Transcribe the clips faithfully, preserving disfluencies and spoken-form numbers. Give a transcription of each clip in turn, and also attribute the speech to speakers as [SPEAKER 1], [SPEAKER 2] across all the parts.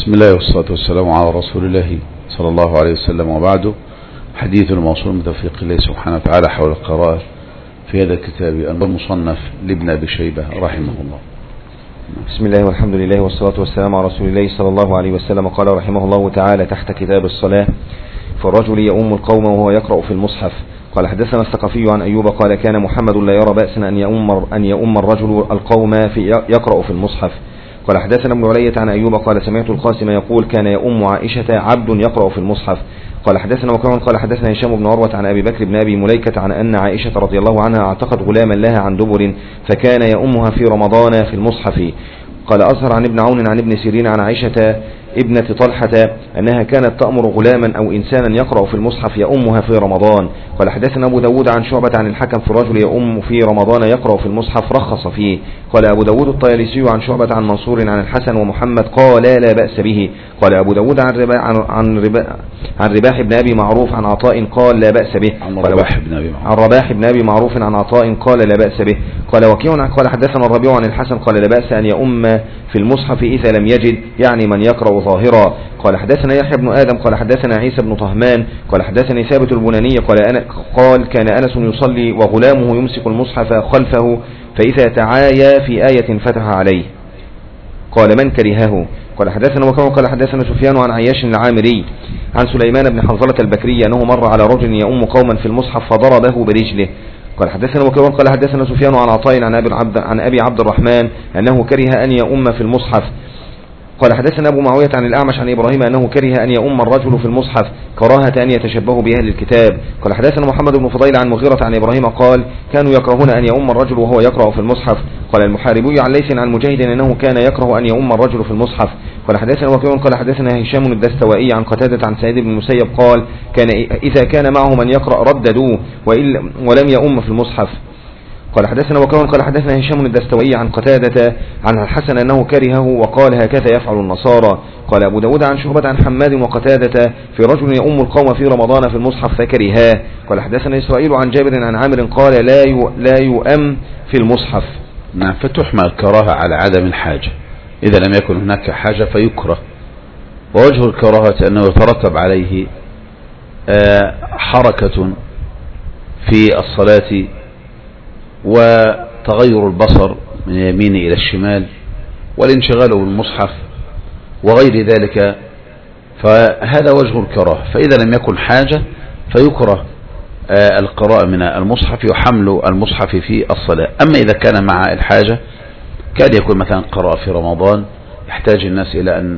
[SPEAKER 1] بسم الله والصلاة والسلام على رسول الله صلى الله عليه وسلم، وبعد. حديث الموصول من توفيق الله سبحانه وتعالى حول القراءة في هذا الكتاب المصنف لابن أبي شيبة رحمه الله.
[SPEAKER 2] بسم الله والحمد لله والصلاة والسلام على رسول الله صلى الله عليه وسلم. قال رحمه الله تعالى تحت كتاب الصلاة: فالرجل يؤم القوم وهو يقرأ في المصحف. قال حدثنا الثقفي عن أيوب قال كان محمد لا يرى بأسا أن يؤم أن يؤم الرجل القوم في يقرأ في المصحف. قال حدثنا ابن علية عن أيوب قال سمعت القاسم يقول كان يؤم عائشة عبد يقرأ في المصحف. قال حدثنا وكمان قال حدثنا هشام بن عروة عن أبي بكر بن أبي مليكة عن أن عائشة رضي الله عنها اعتقد غلاما لها عن دبر فكان يؤمها في رمضان في المصحف. قال أظهر عن ابن عون عن ابن سيرين عن عائشة ابنة طلحة أنها كانت تأمر غلاما أو إنسانا يقرأ في المصحف يؤمها في رمضان. قال حدثنا أبو داود عن شعبة عن الحكم في الرجل يؤم في رمضان يقرأ في المصحف رخص فيه. قال أبو داود الطيالسي عن شعبة عن منصور عن الحسن ومحمد قال لا بأس به. قال أبو داود عن رباح, عن رباح, عن رباح بن أبي معروف عن عطاء قال لا بأس به.
[SPEAKER 1] عن رباح بن أبي معروف,
[SPEAKER 2] عن رباح بن أبي معروف عن عطاء قال لا بأس به. قال وكيع قال حدثنا الربيع عن الحسن قال لا بأس أن يؤم في المصحف إذا لم يجد، يعني من يقرأ ظاهرا. قال حدثنا يحيى بن آدم قال حدثنا عيسى بن طهمان قال حدثني ثابت البناني قال أنا قال كان أنس يصلي وغلامه يمسك المصحف خلفه فإذا تعايا في آية فتح عليه. قال من كرهه. قال حدثنا وكما قال حدثنا سفيان عن عياش العامري عن سليمان بن حنظلة البكري أنه مر على رجل يؤم قوما في المصحف فضربه برجله. قال حدثنا وكما قال حدثنا سفيان عن عطاء عن أبي عبد عن أبي عبد الرحمن أنه كره أن يؤم في المصحف. قال حدثنا أبو معاوية عن الأعمش عن إبراهيم أنه كره أن يؤم الرجل في المصحف كراهة أن يتشبه بأهل الكتاب. قال حدثنا محمد بن فضيل عن مغيرة عن إبراهيم قال كانوا يكرهون أن يؤم الرجل وهو يقرأ في المصحف. قال المحاربي عن ليث عن مجاهد أنه كان يكره أن يؤم الرجل في المصحف. قال حدثنا وكيع قال حدثنا هشام الدستوائي عن قتادة عن سعيد بن المسيب قال كان إذا كان معه من يقرأ رددوه ولم يؤم في المصحف. قال حدثنا وكمان قال حدثنا هشام الدستوائي عن قتادة عن الحسن أنه كرهه وقال هكذا يفعل النصارى. قال أبو داود عن شعبة عن حماد وقتادة في رجل يؤم القوم في رمضان في المصحف فكرهاه. قال حدثنا إسرائيل عن جابر عن عامر قال لا لا يؤم في المصحف.
[SPEAKER 1] نعم، فتحمل الكراهة على عدم الحاجة، إذا لم يكن هناك حاجة فيكره. ووجه الكراهة أنه يترتب عليه حركة في الصلاة وتغير البصر من اليمين إلى الشمال والانشغال بالمصحف وغير ذلك، فهذا وجه الكراهة. فإذا لم يكن حاجة فيكره القراءة من المصحف يحمل المصحف في الصلاة. أما إذا كان مع الحاجة كان يكون مثلا قراءة في رمضان يحتاج الناس إلى أن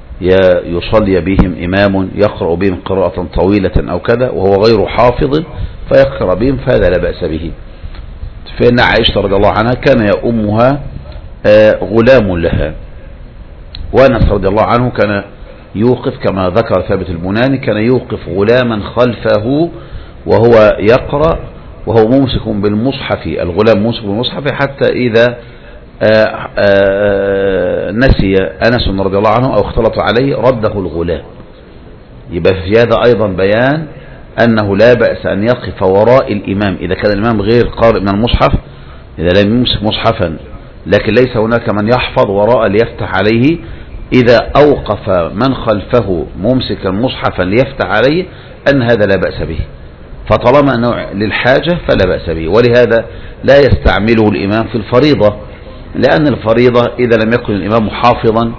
[SPEAKER 1] يصلي بهم إمام يقرأ بهم قراءة طويلة أو كذا وهو غير حافظ فيقرأ بهم، فهذا لا بأس به. فإن عائشة رضي الله عنها كان يؤمها غلام لها، وأنس رضي الله عنه كان يوقف كما ذكر ثابت البناني كان يوقف غلاما خلفه وهو يقرأ وهو ممسك بالمصحف، الغلام ممسك بالمصحف حتى إذا آآ آآ نسي أنس رضي الله عنه أو اختلط عليه رده الغلام. يبقى في هذا أيضا بيان أنه لا بأس أن يقف وراء الإمام إذا كان الإمام غير قارئ من المصحف، إذا لم يمسك مصحفا لكن ليس هناك من يحفظ وراء ليفتح عليه، إذا أوقف من خلفه ممسكا مصحفا ليفتح عليه أن هذا لا بأس به. فطالما أنه للحاجة فلا بأس به، ولهذا لا يستعمله الإمام في الفريضة، لأن الفريضة إذا لم يكن الإمام حافظا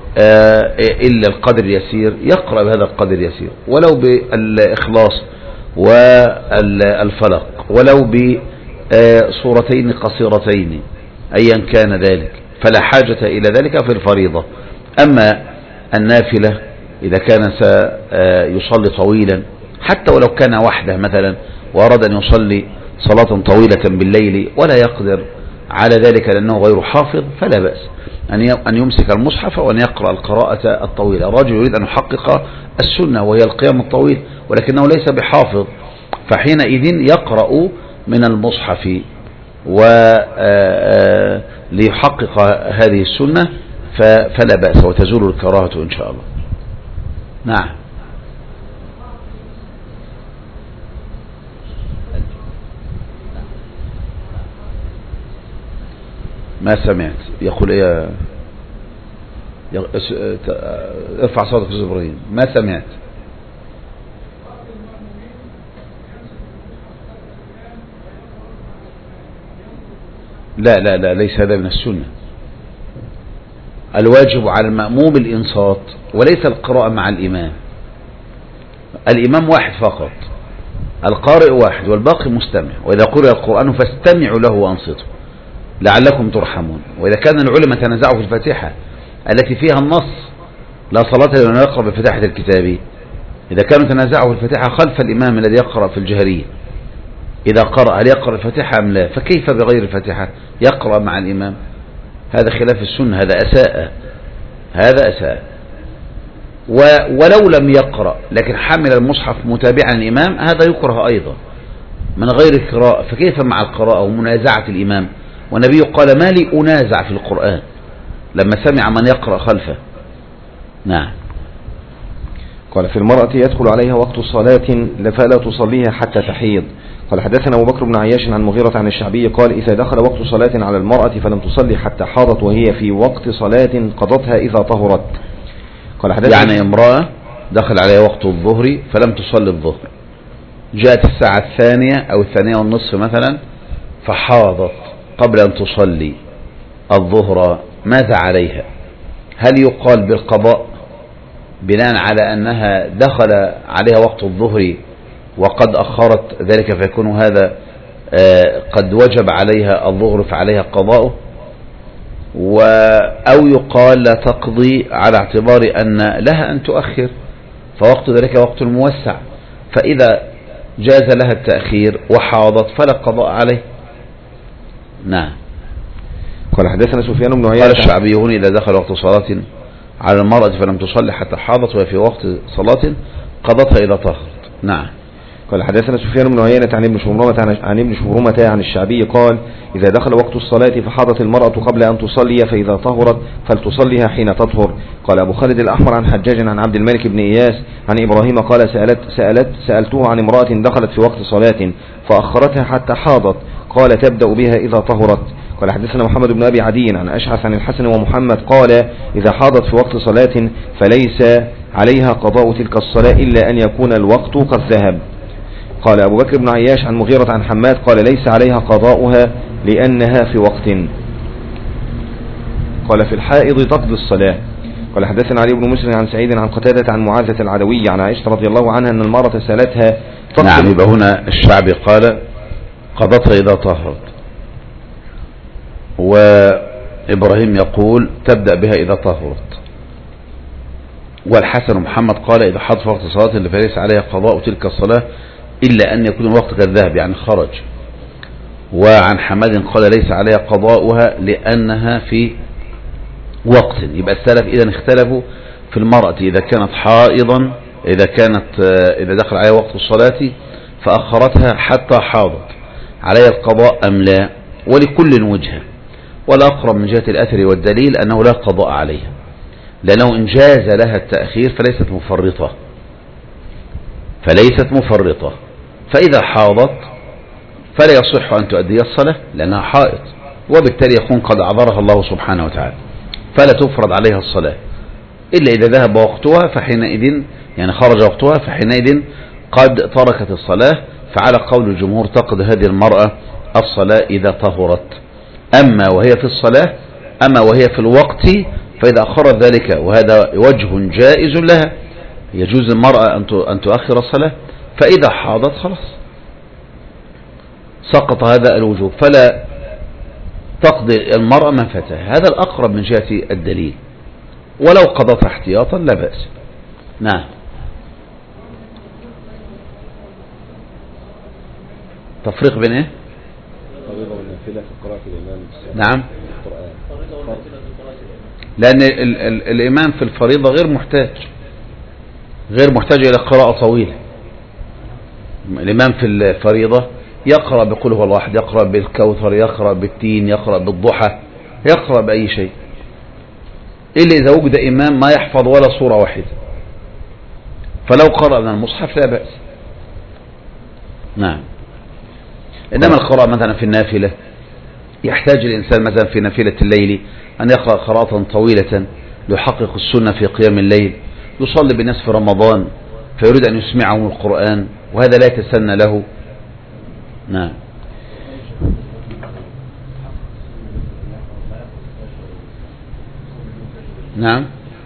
[SPEAKER 1] إلا القدر يسير يقرأ بهذا القدر يسير، ولو بالإخلاص والفلق ولو بصورتين قصيرتين أيا كان ذلك، فلا حاجة إلى ذلك في الفريضة. أما النافلة إذا كان سيصلي طويلا حتى ولو كان وحده مثلا وأراد أن يصلي صلاة طويلة بالليل ولا يقدر على ذلك لأنه غير حافظ فلا بأس أن يمسك المصحف وأن يقرأ القراءة الطويلة. الرجل يريد أن يحقق السنة وهي القيام الطويل ولكنه ليس بحافظ، فحينئذ يقرأ من المصحف وليحقق هذه السنة فلا بأس وتزول الكراهة إن شاء الله. نعم. ما سمعت يقول إيه ارفع صوتك يا إبراهيم، ما سمعت. لا لا لا ليس هذا من السنة. الواجب على المأموم الإنصات وليس القراءة مع الإمام. الإمام واحد فقط، القارئ واحد والباقي مستمع، وإذا قرأ القرآن فاستمعوا له وأنصتوا لعلكم ترحمون. وإذا كان العلماء تنازعوا في الفاتحة التي فيها النص لا صلاة لمن يقرأ بفتحة الكتاب، إذا كانوا تنازعوا في الفاتحة خلف الإمام الذي يقرأ في الجهرية، إذا قرأ هل يقرأ الفاتحة أم لا، فكيف بغير الفاتحة يقرأ مع الإمام؟ هذا خلاف السنة، هذا أساء، هذا أساء. ولو لم يقرأ لكن حمل المصحف متابعا الإمام هذا يكره أيضا من غير قراءة، فكيف مع القراءة ومنازعة الإمام؟ والنبي قال ما لي أنازع في القرآن لما سمع من يقرأ خلفه. نعم.
[SPEAKER 2] قال في المرأة يدخل عليها وقت الصلاة فلا تصليها حتى تحيض. قال حدثنا أبو بكر بن عياش عن مغيرة عن الشعبي قال إذا دخل وقت صلاة على المرأة فلم تصلي حتى حاضت وهي في وقت صلاة قضتها إذا طهرت. قال حدثنا
[SPEAKER 1] يعني امرأة دخل عليها وقت الظهر فلم تصلي الظهر، جاءت الساعة الثانية أو الثانية والنصف مثلا فحاضت قبل أن تصلي الظهر، ماذا عليها؟ هل يقال بالقضاء بناء على أنها دخل عليها وقت الظهر وقد أخرت ذلك فيكون هذا قد وجب عليها الظهر فعليها قضاؤه، أو يقال لا تقضي على اعتبار أن لها أن تؤخر فوقت ذلك وقت موسع، فإذا جاز لها التأخير وحاضت فلا قضاء عليه. نعم.
[SPEAKER 2] قال حدثنا سفيان بن عيينة
[SPEAKER 1] قال الشعبي هنا إذا دخل وقت صلاة على المرأة فلم تصلي حتى حاضت وهي في وقت صلاة قضتها إذا طهرت. نعم.
[SPEAKER 2] قال حدثنا سفيان بن عيينة عن ابن شبرمة عن ابن شبرمة عن الشعبي قال إذا دخل وقت الصلاة فحاضت المرأة قبل أن تصلي فإذا طهرت فلتصليها حين تطهر. قال أبو خالد الأحمر عن حجاج عن عبد الملك بن إياس عن إبراهيم قال سألت سألت سألته عن امرأة دخلت في وقت صلاة فأخرتها حتى حاضت قال تبدأ بها إذا طهرت. قال حدثنا محمد بن أبي عدي عن أشعث عن الحسن ومحمد قال إذا حاضت في وقت صلاة فليس عليها قضاء تلك الصلاة إلا أن يكون الوقت قد ذهب. قال أبو بكر بن عياش عن مغيرة عن حماد قال ليس عليها قضاؤها لأنها في وقت. قال في الحائض تقضي الصلاة. قال حدثنا علي بن مسلم عن سعيد عن قتادة عن معاذة العدوية عن عائشة رضي الله عنها أن المرأة سألتها.
[SPEAKER 1] نعم. يبقى هنا الشعبي قال قضتها إذا طهرت، وإبراهيم يقول تبدأ بها إذا طهرت، والحسن محمد قال إذا حضر وقت صلاة فليس عليها قضاء تلك الصلاة إلا أن يكون الوقت قد ذهب يعني خرج. وعن حماد قال ليس عليها قضاؤها لأنها في وقت. يبقى السلف إذا اختلفوا في المرأة إذا كانت حائضا، إذا كانت إذا دخل عليها وقت الصلاة فأخرتها حتى حاضت عليها القضاء أم لا، ولكل وجهة، والأقرب من جهة الأثر والدليل أنه لا قضاء عليها، لأنه إن جاز لها التأخير فليست مفرطة فليست مفرطة فإذا حاضت فلا يصح أن تؤدي الصلاة لأنها حائض، وبالتالي يكون قد أعذرها الله سبحانه وتعالى فلا تفرض عليها الصلاة إلا إذا ذهب وقتها فحينئذ يعني خرج وقتها فحينئذ قد تركت الصلاة، فعلى قول الجمهور تقضي هذه المرأة الصلاة إذا طهرت. أما وهي في الصلاة أما وهي في الوقت فإذا أخرت ذلك وهذا وجه جائز لها يجوز المرأة أن تؤخر الصلاة، فإذا حاضت خلاص سقط هذا الوجوب فلا تقضي المرأة ما فاتها. هذا الأقرب من جهة الدليل، ولو قضت احتياطا لا بأس. نعم. تفريق بين ايه؟ نعم. لأن ال ال الإمام في الفريضة غير محتاج غير محتاج إلى قراءة طويلة. الإمام في الفريضة يقرأ بقول هو الواحد، يقرأ بالكوثر، يقرأ بالتين، يقرأ بالضحى، يقرأ بأي شيء إلا إذا وجد إمام ما يحفظ ولا صورة واحدة، فلو قرأ من المصحف لا بأس. نعم. إنما القراءة مثلا في النافلة يحتاج الإنسان مثلا في نافلة الليل أن يقرأ قراءة طويلة ليحقق السنة في قيام الليل، يصلي بالناس في رمضان فيريد أن يسمعهم القرآن، وهذا لا يتسنى له. نعم. نعم،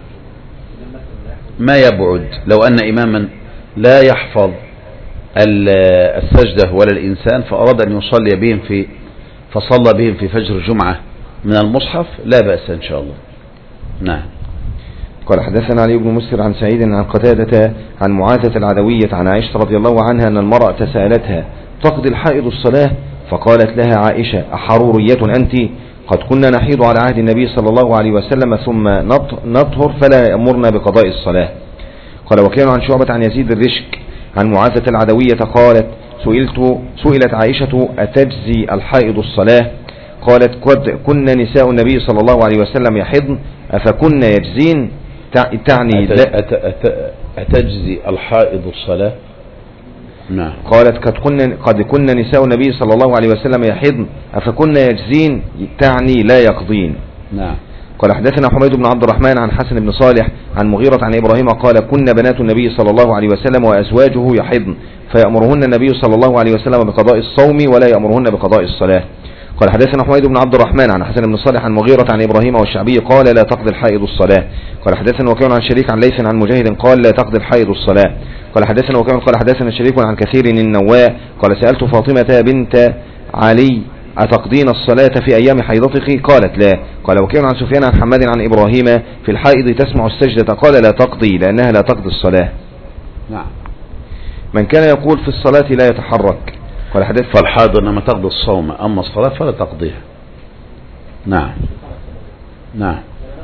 [SPEAKER 1] ما يبعد لو أن إماما لا يحفظ السجدة ولا الإنسان فأراد أن يصلي بهم في فصلى بهم في فجر الجمعة من المصحف لا بأس إن شاء الله. نعم.
[SPEAKER 2] قال حدثنا علي بن مسر عن سعيد عن قتادة عن معاذة العدوية عن عائشة رضي الله عنها أن المرأة سألتها تقضي الحائض الصلاة؟ فقالت لها عائشة أحرورية أنت؟ قد كنا نحيض على عهد النبي صلى الله عليه وسلم ثم نطهر فلا يأمرنا بقضاء الصلاة. قال وكان عن شعبة عن يزيد الرشك عن معاذة العدوية قالت سئلت سئلت عائشة أتجزي الحائض الصلاة؟ قالت قد كنا نساء النبي صلى الله عليه وسلم يحضن أفكن يجزين؟ تعني
[SPEAKER 1] أت... أت... أت... أتجزي الحائض الصلاة؟ نعم.
[SPEAKER 2] قالت قد كنا قد كنا نساء النبي صلى الله عليه وسلم يحضن أفكن يجزين؟ تعني لا يقضين.
[SPEAKER 1] نعم.
[SPEAKER 2] قال حدثنا حميد بن عبد الرحمن عن حسن بن صالح عن مغيرة عن إبراهيم قال كنا بنات النبي صلى الله عليه وسلم وأزواجه يحضن فيأمرهن النبي صلى الله عليه وسلم بقضاء الصوم ولا يأمرهن بقضاء الصلاة. قال حدثنا حميد بن عبد الرحمن عن حسن بن صالح عن مغيرة عن إبراهيم والشعبي قال لا تقضي الحائض الصلاة. قال حدثنا وكيع عن شريك عن ليث عن مجاهد قال لا تقضي الحائض الصلاة. قال حدثنا وكيع قال حدثنا شريك عن كثير النواء قال سألت فاطمة بنت علي أتقضين الصلاة في أيام حيضتك؟ قالت لا. قال وكيع عن سفيان عن حماد عن إبراهيم في الحائض تسمع السجدة؟ قال لا تقضي لأنها لا تقضي الصلاة.
[SPEAKER 1] نعم.
[SPEAKER 2] من كان يقول في الصلاة لا يتحرك. قال حدث
[SPEAKER 1] فالحائض إنما تقضي الصوم أما الصلاة فلا تقضيها. نعم. نعم.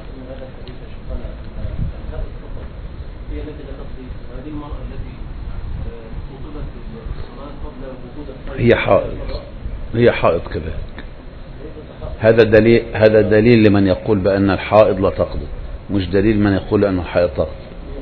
[SPEAKER 1] هي حائض هي حائض كذلك. هذا دليل هذا دليل لمن يقول بأن الحائض لا تقضي، مش دليل من يقول أن الحائض تقضي.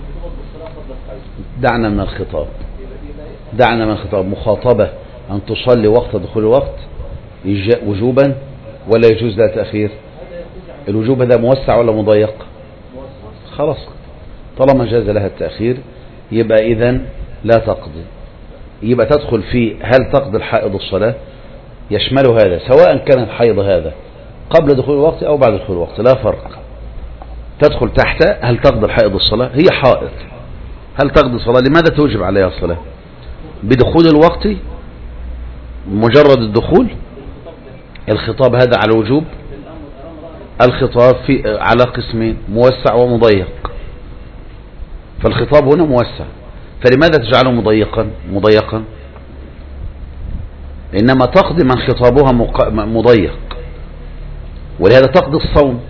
[SPEAKER 1] دعنا من الخطاب دعنا من الخطاب مخاطبة أن تصلي وقت دخول الوقت وجوبا ولا يجوز لها تأخير؟ الوجوب هذا موسع ولا مضيق؟ خلاص طالما جاز لها التأخير يبقى إذن لا تقضي. يبقى تدخل في هل تقضي الحائض الصلاة، يشمل هذا سواء كان الحيض هذا قبل دخول الوقت أو بعد دخول الوقت لا فرق. تدخل تحت هل تقضي الحائض الصلاة، هي حائض هل تقضي الصلاة؟ لماذا توجب عليها الصلاة؟ بدخول الوقت مجرد الدخول. الخطاب هذا على وجوب، الخطاب في على قسمين موسع ومضيق، فالخطاب هنا موسع فلماذا تجعله مضيقا مضيقا إنما تقضي من خطابها مضيق، ولهذا تقضي الصوم.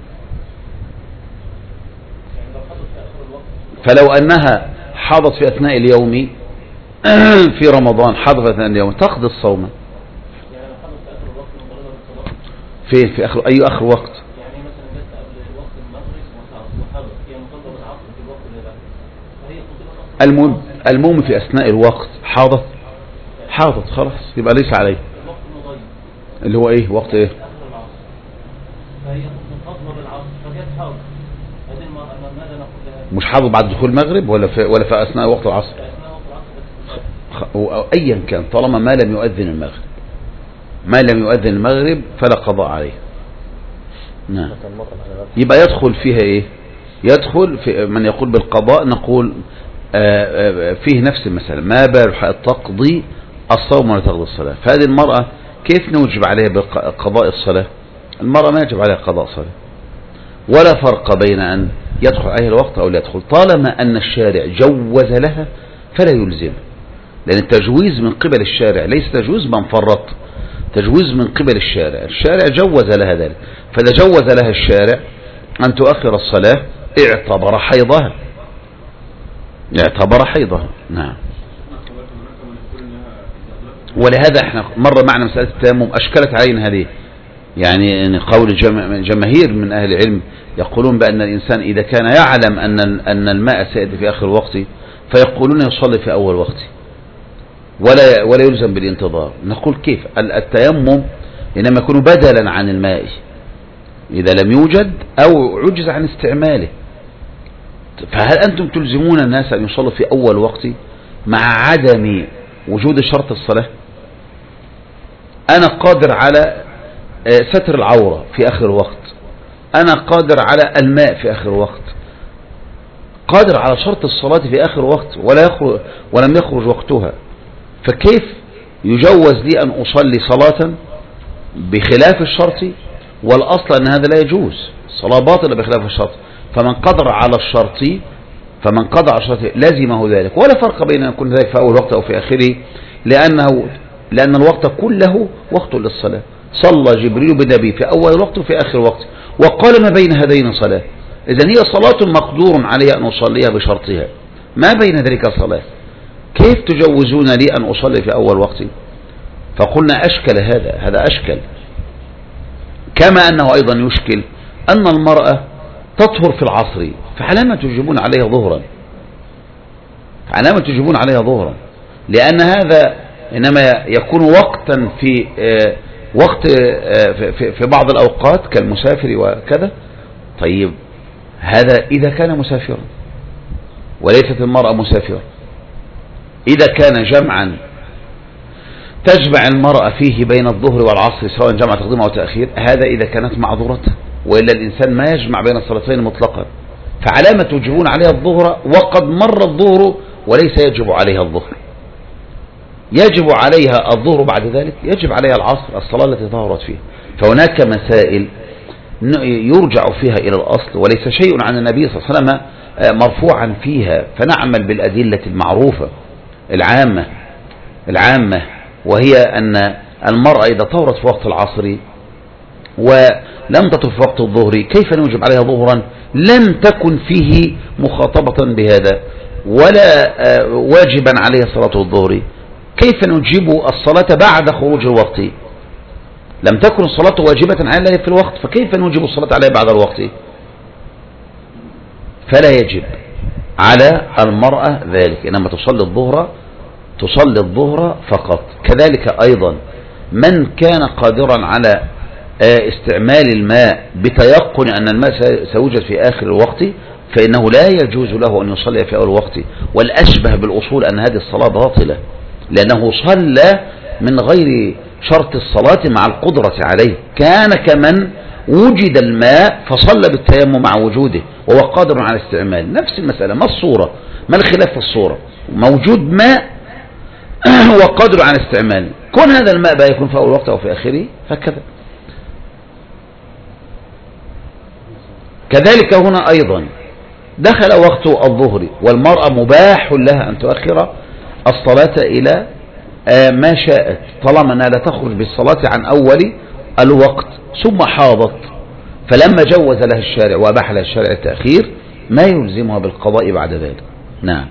[SPEAKER 1] فلو أنها حاضت في أثناء اليوم في رمضان حاضت في أثناء اليوم تقضي الصوم. فين في آخر أي آخر وقت؟ المهم المهم في أثناء الوقت حاضت حاضت خلاص يبقى ليس عليه. اللي هو ايه وقت ايه؟ مش حاضر بعد دخول المغرب ولا في ولا في اثناء وقت العصر؟ او ايا كان طالما ما لم يؤذن المغرب ما لم يؤذن المغرب فلا قضاء عليه. نعم. يبقى يدخل فيها ايه؟ يدخل في من يقول بالقضاء نقول فيه نفس المسألة ما بال تقضي الصوم ولا تقضي الصلاة. فهذه المرأة كيف نوجب عليها بقضاء الصلاة؟ المرأة ما يجب عليها قضاء صلاة ولا فرق بين أن يدخل عليها الوقت أو لا يدخل طالما أن الشارع جوز لها فلا يلزم، لأن التجويز من قبل الشارع ليس تجويز من فرط، تجويز من قبل الشارع. الشارع جوز لها ذلك، فإذا جوز لها الشارع أن تؤخر الصلاة اعتبر حيضها اعتبر حيضها. نعم. ولهذا احنا مر معنا مسألة التيمم أشكلت علينا هذه، يعني ان قول جماهير من أهل العلم يقولون بأن الإنسان إذا كان يعلم أن أن الماء سيأتي في آخر الوقت فيقولون يصلي في أول وقت ولا ولا يلزم بالانتظار. نقول كيف؟ التيمم إنما يكون بدلا عن الماء إذا لم يوجد أو عجز عن استعماله. فهل أنتم تلزمون الناس أن يصلوا في أول وقت مع عدم وجود شرط الصلاة؟ أنا قادر على ستر العورة في آخر وقت، أنا قادر على الماء في آخر وقت، قادر على شرط الصلاة في آخر وقت ولا يخرج ولم يخرج وقتها، فكيف يجوز لي أن أصلي صلاة بخلاف الشرط والأصل أن هذا لا يجوز، صلاة باطلة بخلاف الشرط؟ فمن قدر على الشرط فمن قدر على الشرط لازمه ذلك، ولا فرق بين أن يكون ذلك في أول وقت أو في آخره، لأنه لأن الوقت كله وقت للصلاة. صلى جبريل بالنبي في أول وقت وفي آخر وقت، وقال ما بين هذين صلاة. إذن هي صلاة مقدور علي أن أصليها بشرطها، ما بين ذلك صلاة، كيف تجوزون لي أن أصلي في أول وقت؟ فقلنا أشكل هذا هذا أشكل. كما أنه أيضا يشكل أن المرأة تطهر في العصر، فعلامة تجيبون عليها ظهرا، علامة تجيبون عليها ظهرا، لأن هذا إنما يكون وقتا في وقت في بعض الأوقات كالمسافر وكذا. طيب هذا إذا كان مسافرا وليست المرأة مسافرة. إذا كان جمعا تجمع المرأة فيه بين الظهر والعصر سواء جمع تقديم أو تأخير، هذا إذا كانت معذورة، وإلا الإنسان ما يجمع بين الصلاتين مطلقا. فعلامة تجبون عليها الظهر وقد مر الظهر وليس يجب عليها الظهر، يجب عليها الظهر بعد ذلك، يجب عليها العصر الصلاة التي ظهرت فيها. فهناك مسائل يرجع فيها إلى الأصل، وليس شيء عن النبي صلى الله عليه وسلم مرفوعا فيها، فنعمل بالأدلة المعروفة العامة العامة وهي أن المرأة إذا طهرت في وقت العصر ولم تطهر في وقت الظهر كيف نوجب عليها ظهرا لم تكن فيه مخاطبة بهذا ولا واجبا عليها صلاة الظهر؟ كيف نجيب الصلاة بعد خروج الوقت؟ لم تكن الصلاة واجبة عليها في الوقت، فكيف نجيب الصلاة عليها بعد الوقت؟ فلا يجب على المرأة ذلك، إنما تصلي الظهر تصلي الظهر فقط. كذلك أيضا من كان قادرا على استعمال الماء بتيقن أن الماء سيوجد في آخر الوقت فإنه لا يجوز له أن يصلي في أول الوقت، والأشبه بالأصول أن هذه الصلاة باطلة، لأنه صلى من غير شرط الصلاة مع القدرة عليه، كان كمن وجد الماء فصلى بالتيمم مع وجوده وهو قادر على الاستعمال. نفس المسألة، ما الصورة؟ ما الخلاف في الصورة؟ موجود ماء وقادر على الاستعمال، كون هذا الماء بقى يكون في أول وقت أو في آخره هكذا. كذلك هنا أيضا دخل وقت الظهر والمرأة مباح لها أن تؤخر الصلاة إلى ما شاءت طالما أنها لا تخرج بالصلاة عن أول الوقت، ثم حاضت فلما جوز لها الشارع وأباح لها الشارع التأخير ما يلزمها بالقضاء بعد ذلك. نعم.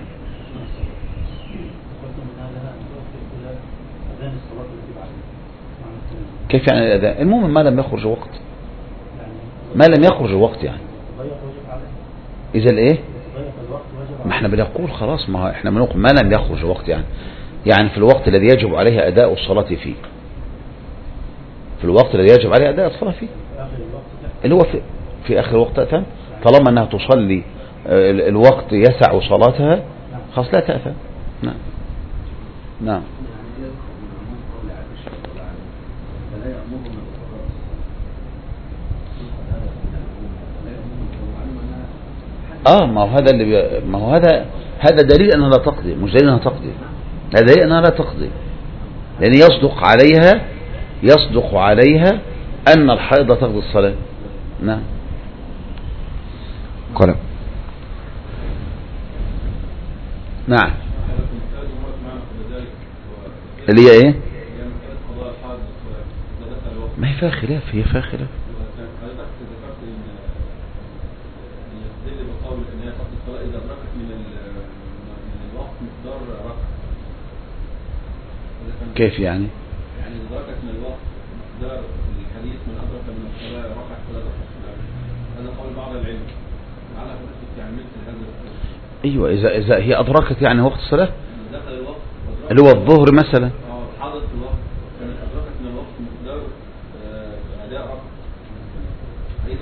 [SPEAKER 1] كيف يعني الأذان؟ المهم ما لم يخرج وقت، ما لم يخرج وقت يعني إذا الإيه؟ ما احنا بنقول خلاص، ما احنا بنقول ما لم يخرج وقت يعني يعني في الوقت الذي يجب عليها أداء الصلاة فيه، في الوقت الذي يجب عليها أداء الصلاة فيه اللي هو في, في آخر الوقت تأثم، طالما أنها تصلي الوقت يسع صلاتها خلاص لا تأثم. نعم نعم. اه ما هو هذا اللي بي... ما هو هذا هذا دليل انها لا تقضي، مش دليل انها تقضي، هذا دليل انها لا تقضي، لان يصدق عليها يصدق عليها ان الحائض تقضي الصلاة. نعم.
[SPEAKER 2] قال
[SPEAKER 1] نعم اللي هي ايه؟ ما هي فيها خلاف، هي فيها خلاف. كيف يعني؟
[SPEAKER 3] يعني أدركت من الوقت مقدار الحديث من أدرك من الصلاة ركعة فلا تقص، هذا قول بعض العلم. على فكرة يعني مثل هذا.
[SPEAKER 1] أيوة إذا إذا هي أدركت يعني وقت الصلاة
[SPEAKER 3] دخل الوقت
[SPEAKER 1] اللي هو الظهر مثلا.
[SPEAKER 3] اه حاضت الوقت كانت أدركت من الوقت مقدار أداء ركعة.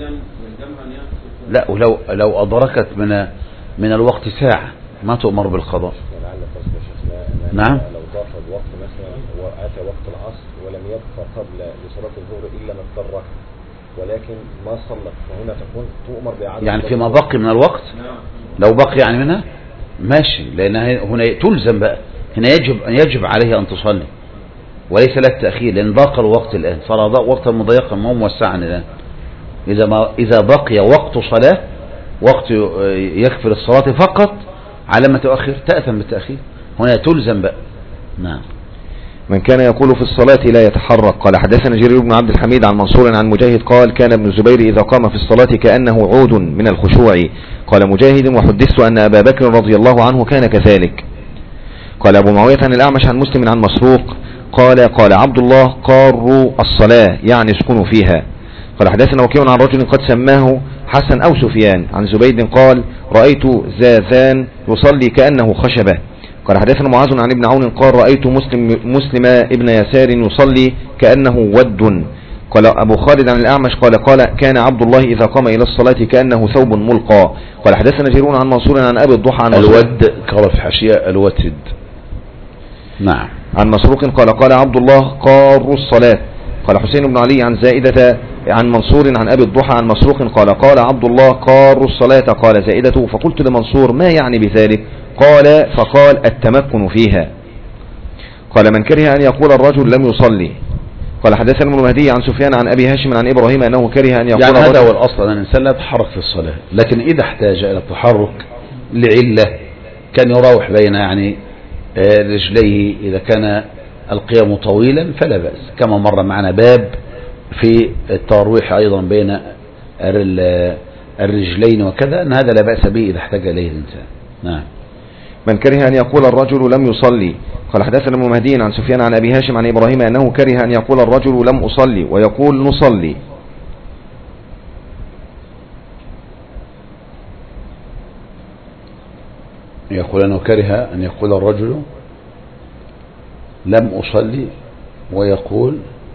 [SPEAKER 1] لا، ولو لو أدركت من من الوقت ساعة ما تؤمر بالقضاء. نعم.
[SPEAKER 4] لو ضاف الوقت مثلا وأتى وقت العصر ولم يبقى قبل لصلاة الظهر إلا مقدار ولكن ما صلت، فهنا تكون تؤمر بإعادة
[SPEAKER 1] يعني فيما بقي من الوقت، لو بقي يعني منها ماشي، لأن هنا تلزم بقى، هنا يجب يجب عليه أن تصلي وليس لا التأخير، لأن ضاق الوقت الآن، صار وقت مضيقا ما هو موسعا الآن. إذا ما إذا بقي وقت صلاة، وقت يكفي الصلاة فقط، على ما تؤخر تأثم بالتأخير، هنا تلزم بقى. نعم.
[SPEAKER 2] من كان يقول في الصلاة لا يتحرك. قال حدثنا جرير بن عبد الحميد عن منصور عن مجاهد قال كان ابن الزبير إذا قام في الصلاة كأنه عود من الخشوع. قال مجاهد وحدثت أن أبا بكر رضي الله عنه كان كذلك. قال أبو معاوية عن الأعمش عن مسلم عن مسروق قال قال عبد الله قاروا الصلاة يعني اسكنوا فيها. قال حدثنا وكيع عن رجل قد سماه حسن أو سفيان عن زبيد قال رأيت زاذان يصلي كأنه خشبة. قال حدثنا معاذ عن ابن عون قال رأيت مسلم مسلم ابن يسار يصلي كأنه ود. قال أبو خالد عن الأعمش قال قال كان عبد الله إذا قام إلى الصلاة كأنه ثوب ملقى. قال حدثنا جرير عن منصور عن أبي الضحى عن
[SPEAKER 1] الود كرف حشية الوتد. نعم.
[SPEAKER 2] عن مسروق قال قال عبد الله قاروا الصلاة. قال حسين بن علي عن زائدة عن منصور عن أبي الضحى عن مسروق قال قال عبد الله قاروا الصلاة. قال زائدة فقلت لمنصور ما يعني بذلك؟ قال فقال التمكن فيها. قال من كره أن يقول الرجل لم يصلي. قال حدثنا ابن مهدي عن سفيان عن أبي هاشم عن إبراهيم أنه كره أن يقول
[SPEAKER 1] يعني هذا هو الأصل أن الإنسان لا يتحرك في الصلاة، لكن إذا احتاج إلى التحرك لعلة كان يراوح بين يعني رجليه إذا كان القيام طويلا فلا بأس، كما مر معنا باب في الترويح أيضا بين الرجلين وكذا، أن هذا لا بأس به إذا احتاج إليه الإنسان. نعم.
[SPEAKER 2] من كره أن يقول الرجل لم يصلي. قال حدثنا ابن مهدي عن سفيان عن أبي هاشم عن إبراهيم أنه كره أن يقول الرجل لم أصلي ويقول نصلي.
[SPEAKER 1] يقول أنه كره أن يقول الرجل لم أصلي ويقول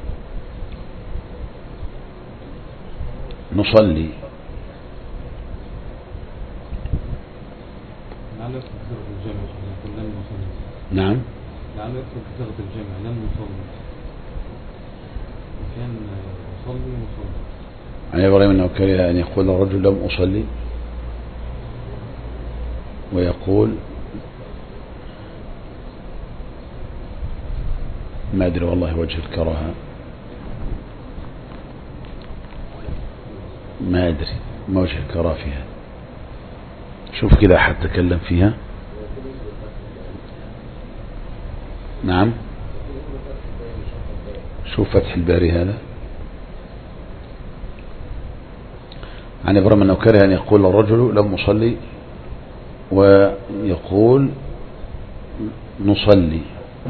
[SPEAKER 1] نصلي. نعم.
[SPEAKER 3] لعله يكتب بصيغة الجمع لم نصلي، وكان يصلي مصلي.
[SPEAKER 1] عن إبراهيم أنه كره أن يقول الرجل لم أصلي ويقول ما أدري والله وجه الكراهة، ما أدري ما وجه الكراهة فيها. شوف كده أحد تكلم فيها. نعم. شوف فتح الباري هذا. عن إبراهيم أنه كره أن يقول الرجل لم أصلي ويقول نصلي.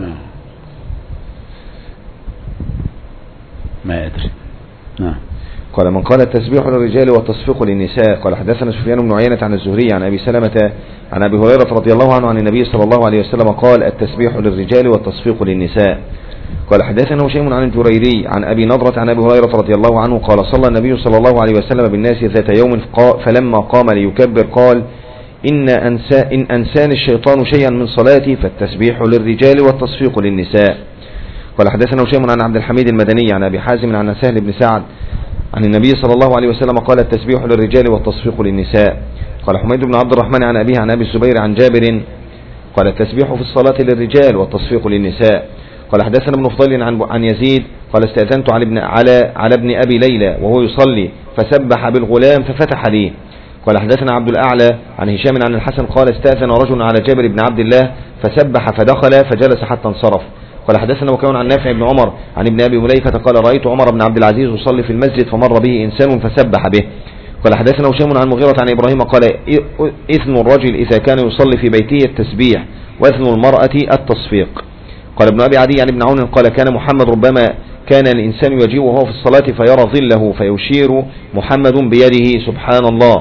[SPEAKER 1] ما أدري. نعم.
[SPEAKER 2] قال من قال التسبيح للرجال والتصفيق للنساء. قال حدثنا سفيان بن عيينة عن الزهري عن أبي سلمة عن أبي هريرة رضي الله عنه عن النبي صلى الله عليه وسلم قال التسبيح للرجال والتصفيق للنساء. قال حدثنا هشيم عن الجريري عن أبي نضرة عن أبي هريرة رضي الله عنه قال صلى النبي صلى الله عليه وسلم بالناس ذات يوم فلما قام ليكبر قال إن, أنسى إن أنسان الشيطان شيئا من صلاتي فالتسبيح للرجال والتصفيق للنساء. قال حدثنا هشيم عن عبد الحميد المدني عن أبي حازم عن سهل بن سعد عن النبي صلى الله عليه وسلم قال التسبيح للرجال والتصفيق للنساء. قال حميد بن عبد الرحمن عن أبيه عن أبي الزبير عن جابر قال التسبيح في الصلاة للرجال والتصفيق للنساء. قال حدثنا ابن فضيل عن عن يزيد قال استأذنت على ابن على على ابن أبي ليلى وهو يصلي فسبح بالغلام ففتح لي. قال حدثنا عبد الأعلى عن هشام عن الحسن قال استأذن رجل على جابر بن عبد الله فسبح فدخل فجلس حتى انصرف. قال حدثنا وكان عن نافع بن عمر عن ابن أبي مليكة قال رأيت عمر بن عبد العزيز يصلي في المسجد فمر به إنسان فسبح به. قال حدثنا هشام عن مغيرة عن إبراهيم قال إذن الرجل إذا كان يصلي في بيته التسبيح وإذن المرأة التصفيق. قال ابن أبي عدي عن ابن عون قال كان محمد ربما كان الإنسان يجيء وهو في الصلاة فيرى ظله فيشير محمد بيده سبحان الله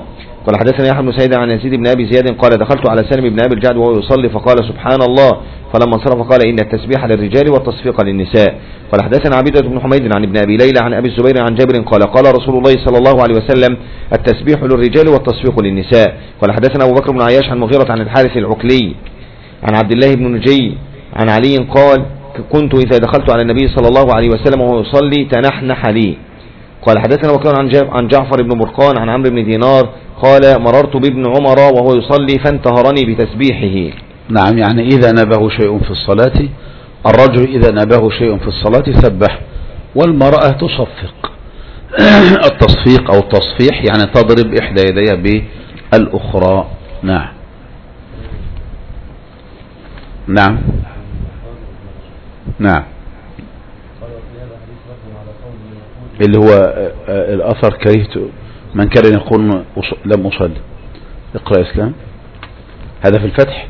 [SPEAKER 2] قال حدثنا يحيى بن سعيد عن يزيد بن أبي زياد قال دخلت على سالم بن أبي الجعد وهو يصلي فقال سبحان الله، فلما انصرف قال إن التسبيح للرجال والتصفيق للنساء. قال حدثنا عبيدة بن حميد عن ابن أبي ليلى عن أبي الزبير عن جابر قال قال رسول الله صلى الله عليه وسلم التسبيح للرجال والتصفيق للنساء. قال حدثنا أبو بكر بن عياش عن مغيرة عن الحارث العكلي عن عبد الله بن نجي عن علي قال كنت إذا دخلت على النبي صلى الله عليه وسلم وهو يصلي تنحنح لي. قال حدثنا وكان عن, عن جعفر بن برقان عن عمرو بن دينار قال مررت بابن عمر وهو يصلي فانتهرني بتسبيحه.
[SPEAKER 1] نعم، يعني إذا نبه شيء في الصلاة، الرجل إذا نبه شيء في الصلاة سبح، والمرأة تصفق. التصفيق أو التصفيح يعني تضرب إحدى يديها بالأخرى. نعم نعم نعم اللي هو الأثر كرهت من كان يقول لم أصلي. اقرأ إسلام، هذا في الفتح.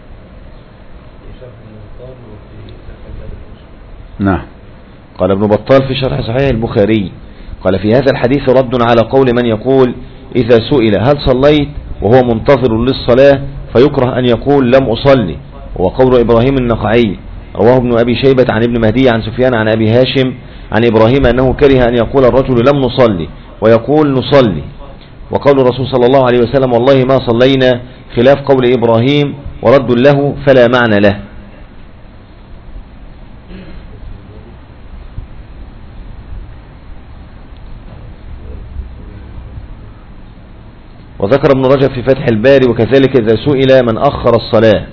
[SPEAKER 1] نعم.
[SPEAKER 2] قال ابن بطال في شرح صحيح البخاري قال في هذا الحديث رد على قول من يقول إذا سئل هل صليت وهو منتظر للصلاة فيكره أن يقول لم أصلي، وقول إبراهيم النخعي رواه ابن أبي شيبة عن ابن مهدي عن سفيان عن أبي هاشم عن إبراهيم أنه كره أن يقول الرجل لم نصلي ويقول نصلي، وقول الرسول صلى الله عليه وسلم والله ما صلينا خلاف قول إبراهيم ورد له فلا معنى له. وذكر ابن رجب في فتح الباري وكذلك إذا سئل من أخر الصلاة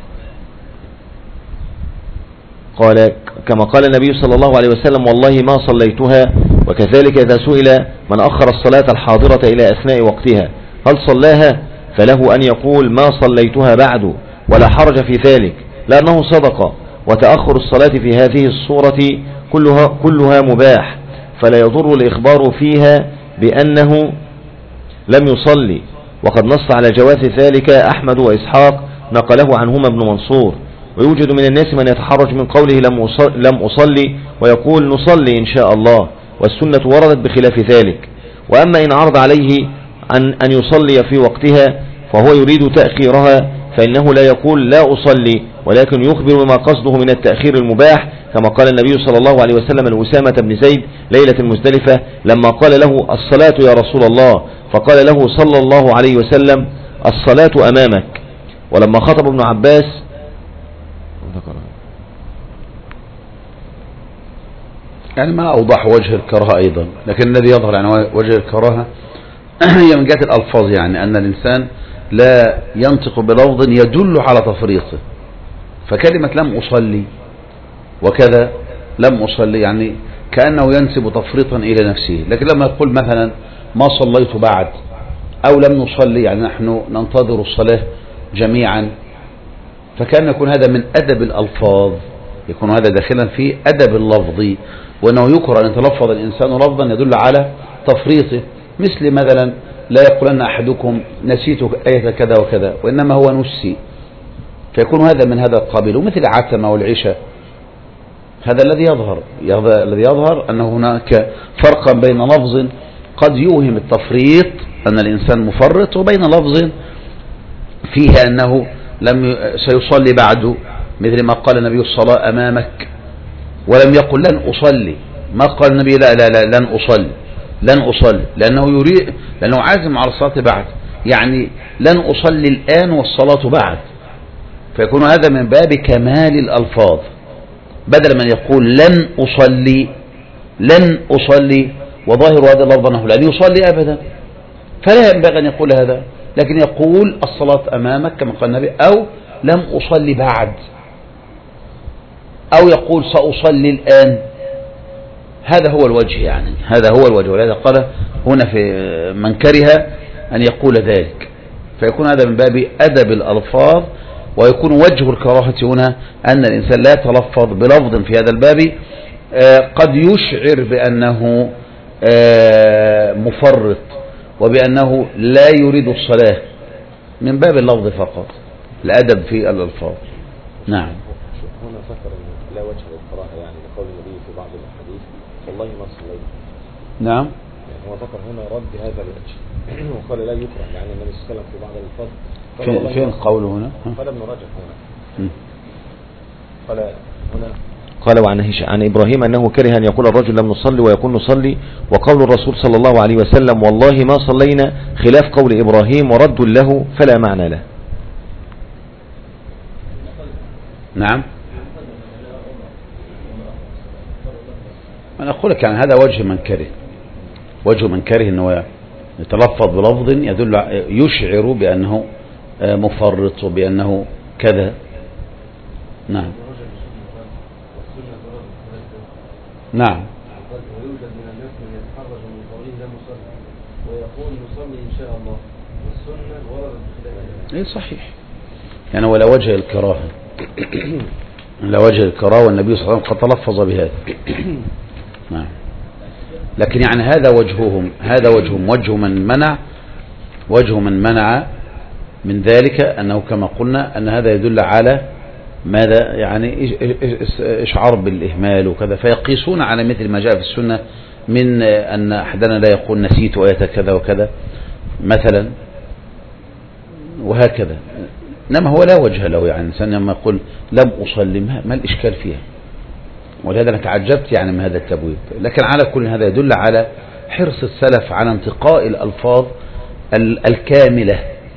[SPEAKER 2] قال كما قال النبي صلى الله عليه وسلم والله ما صليتها، وكذلك إذا سئل من أخر الصلاة الحاضرة إلى أثناء وقتها هل صلاها فله أن يقول ما صليتها بعد ولا حرج في ذلك، لأنه صدق، وتأخر الصلاة في هذه الصورة كلها, كلها مباح، فلا يضر الإخبار فيها بأنه لم يصلي، وقد نص على جواز ذلك أحمد وإسحاق نقله عنهما ابن منصور. ويوجد من الناس من يتحرج من قوله لم أصلي ويقول نصلي إن شاء الله، والسنة وردت بخلاف ذلك. وأما إن عرض عليه أن, أن يصلي في وقتها فهو يريد تأخيرها فإنه لا يقول لا أصلي، ولكن يخبر ما قصده من التأخير المباح، كما قال النبي صلى الله عليه وسلم لأسامة بن زيد ليلة المزدلفة لما قال له الصلاة يا رسول الله، فقال له صلى الله عليه وسلم الصلاة أمامك. ولما خطب ابن عباس
[SPEAKER 1] يعني ما أوضح وجه الكراهة أيضا، لكن الذي يظهر عن وجه الكراهة هي من جهة الألفاظ، يعني أن الإنسان لا ينطق بلفظ يدل على تفريطه، فكلمة لم أصلي وكذا لم أصلي يعني كأنه ينسب تفريطا إلى نفسه. لكن لما يقول مثلا ما صليت بعد أو لم نصلي يعني نحن ننتظر الصلاة جميعا، فكان يكون هذا من أدب الألفاظ، يكون هذا داخلا في أدب اللفظ، وأنه يكره أن يتلفظ الإنسان لفظا يدل على تفريطه، مثل مثلا لا يقولن أحدكم نسيت آية كذا وكذا، وإنما هو نسي، فيكون هذا من هذا القبيل. ومثل عتمة والعشاء هذا الذي يظهر الذي يظهر أن هناك فرقا بين لفظ قد يوهم التفريط أن الإنسان مفرط، وبين لفظ فيه أنه لم سيصلي بعده، مثل ما قال النبي الصلاة أمامك ولم يقل لن أصلي، ما قال النبي لا لا لا لن أصلي لن أصلي لأنه يريد لأنه عازم على الصلاة بعد، يعني لن أصلي الآن والصلاة بعد، فيكون هذا من باب كمال الألفاظ، بدل من يقول لن أصلي لن أصلي وظاهر هذا اللفظ أنه لن يصلي أبدا، فلا ينبغي أن يقول هذا، لكن يقول الصلاة أمامك كما قال النبي، أو لم أصلي بعد، أو يقول سأصلي الآن. هذا هو الوجه، يعني هذا هو الوجه، ولهذا قال هنا في من كره أن يقول ذلك، فيكون هذا من باب أدب الألفاظ، ويكون وجه الكراهة هنا أن الإنسان لا يتلفظ بلفظ في هذا الباب قد يشعر بأنه مفرط وبأنه لا يريد الصلاة، من باب اللفظ فقط، الأدب في الألفاظ. نعم.
[SPEAKER 4] هنا ذكر لا وجه للكراهة، يعني لقول النبي في بعض الأحاديث والله ما صليت.
[SPEAKER 1] نعم.
[SPEAKER 4] يعني هو ذكر هنا رد هذا الوجه. وقال لا يكره، يعني النبي صلى الله عليه وسلم في بعض الفضل
[SPEAKER 1] فين, فين قوله هنا؟
[SPEAKER 4] قال ابن رجب هنا، قال هنا
[SPEAKER 2] قال وعن هش... عن إبراهيم أنه كره أن يقول الرجل لم نصلي ويكون نصلي، وقول الرسول صلى الله عليه وسلم والله ما صلينا خلاف قول إبراهيم ورد له فلا معنى له.
[SPEAKER 1] نعم، أنا أقول لك يعني هذا وجه من كره، وجه من كره أنه يتلفظ بلفظ يدل يشعر بأنه مفرط وبأنه كذا. نعم نعم.
[SPEAKER 3] ويوجد من الناس من يتحرج من قوله لا نصلي ويقول نصلي إن شاء الله، والسنة وردت بخلاف ذلك.
[SPEAKER 1] اي صحيح، يعني ولا وجه الكراهة لا وجه الكراهة، والنبي صلى الله عليه وسلم قد تلفظ بهذا. نعم، لكن يعني هذا وجههم، هذا وجههم وجه من منع، وجه من منع من ذلك أنه كما قلنا أن هذا يدل على ماذا؟ يعني إشعار بالإهمال وكذا، فيقيسون على مثل ما جاء في السنة من أن أحدنا لا يقول نسيت آية كذا وكذا مثلا وهكذا. إنما هو لا وجه له، يعني الإنسان لما يقول لم أصلي ما الإشكال فيها؟ ولهذا أنا تعجبت يعني من هذا التبويب. لكن على كل هذا يدل على حرص السلف على انتقاء الألفاظ الكاملة،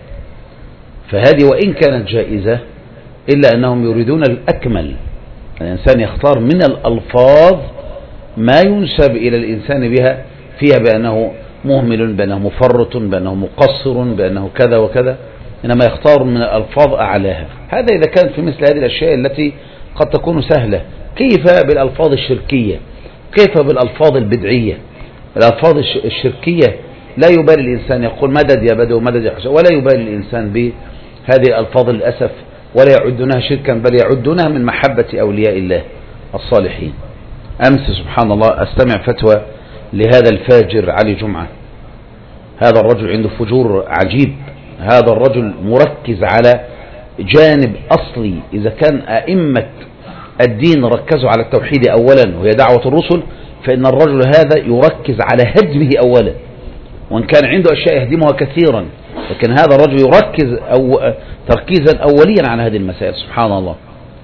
[SPEAKER 1] فهذه وإن كانت جائزة إلا أنهم يريدون الأكمل. الإنسان يختار من الألفاظ ما ينسب إلى الإنسان بها فيها بأنه مهمل، بأنه مفرط، بأنه مقصر، بأنه كذا وكذا، إنما يختار من الألفاظ أعلاها. هذا إذا كان في مثل هذه الأشياء التي قد تكون سهلة. كيف بالألفاظ الشركية؟ كيف بالألفاظ البدعية؟ الألفاظ الشركية لا يبالي الإنسان يقول مدد يا بدو مدد يا حسين، ولا يبالي الإنسان بهذه الألفاظ للأسف، ولا يعدونها شركا بل يعدونها من محبة أولياء الله الصالحين. أمس سبحان الله أستمع فتوى لهذا الفاجر علي جمعة. هذا الرجل عنده فجور عجيب، هذا الرجل مركز على جانب أصلي. إذا كان أئمة الدين ركزوا على التوحيد أولا وهي دعوة الرسل، فإن الرجل هذا يركز على هدمه أولا، وإن كان عنده أشياء يهدمها كثيرا، لكن هذا الرجل يركز أو تركيزا أوليا على هذه المسائل. سبحان الله.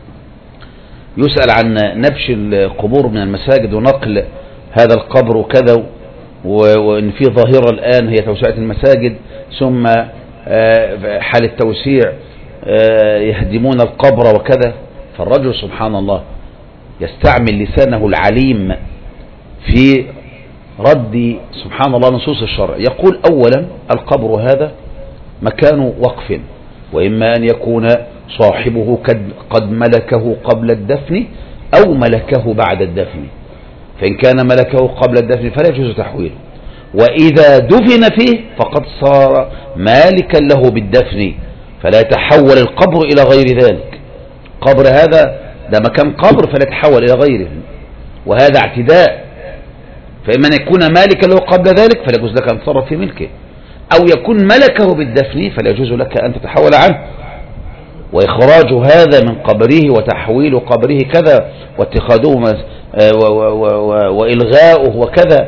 [SPEAKER 1] يسأل عن نبش القبور من المساجد ونقل هذا القبر وكذا، وإن في ظاهرة الآن هي توسعة المساجد، ثم حال التوسيع يهدمون القبر وكذا. فالرجل سبحان الله يستعمل لسانه العليم في رد سبحان الله نصوص الشرع. يقول أولا القبر هذا مكان وقف، وإما أن يكون صاحبه قد ملكه قبل الدفن أو ملكه بعد الدفن، فإن كان ملكه قبل الدفن فلا يجوز تحويله، وإذا دفن فيه فقد صار مالكا له بالدفن فلا يتحول القبر إلى غير ذلك. قبر هذا ده مكان قبر فلا يتحول إلى غيره، وهذا اعتداء. فإما أن يكون مالكا له قبل ذلك فلا يجوز لك أن تتصرف في ملكه، أو يكون ملكه بالدفن فلا يجوز لك أن تتحول عنه. وإخراج هذا من قبره وتحويل قبره كذا واتخاذه وإلغاؤه وكذا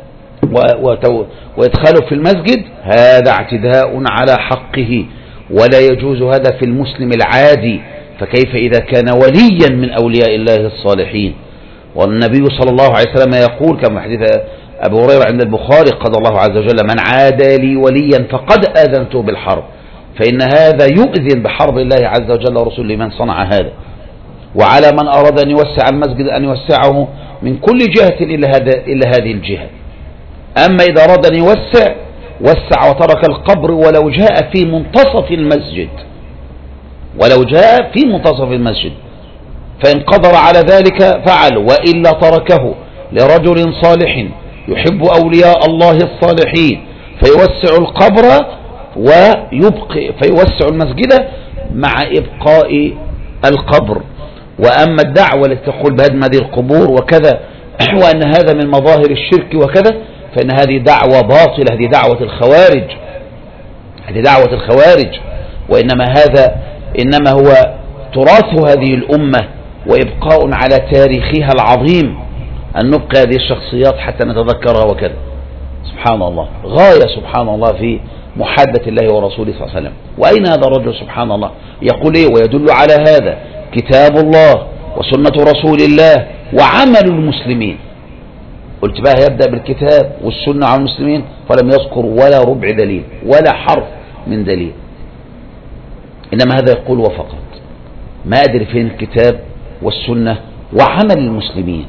[SPEAKER 1] وإدخاله في المسجد، هذا اعتداء على حقه، ولا يجوز هذا في المسلم العادي، فكيف إذا كان وليا من أولياء الله الصالحين؟ والنبي صلى الله عليه وسلم يقول كما حديث أبو هريرة عند البخاري قال الله عز وجل من عادى لي وليا فقد آذنته بالحرب، فإن هذا يؤذن بحرب الله عز وجل ورسوله من صنع هذا. وعلى من أراد أن يوسع المسجد أن يوسعه من كل جهة إلى, هذا إلى هذه الجهة. أما إذا أراد أن يوسع وسع وترك القبر ولو جاء في منتصف المسجد، ولو جاء في منتصف المسجد، فإن قدر على ذلك فعل، وإلا تركه لرجل صالح يحب أولياء الله الصالحين فيوسع القبر ويبقي فيوسع المسجد مع إبقاء القبر. وأما الدعوة التي تقول بهدم هذه القبور وكذا وأن هذا من مظاهر الشرك وكذا، فإن هذه دعوة باطلة، هذه دعوة الخوارج، هذه دعوة الخوارج. وإنما هذا إنما هو تراث هذه الأمة وإبقاء على تاريخها العظيم، أن نبقى هذه الشخصيات حتى نتذكرها وكذا. سبحان الله، غاية سبحان الله في محادة الله ورسوله صلى الله عليه وسلم. وأين هذا الرجل سبحان الله؟ يقول إيه؟ ويدل على هذا كتاب الله وسنة رسول الله وعمل المسلمين. قلت بقى يبدأ بالكتاب والسنة على المسلمين، فلم يذكر ولا ربع دليل ولا حرف من دليل، إنما هذا يقول وفقط. ما أدري فين الكتاب والسنة وعمل المسلمين.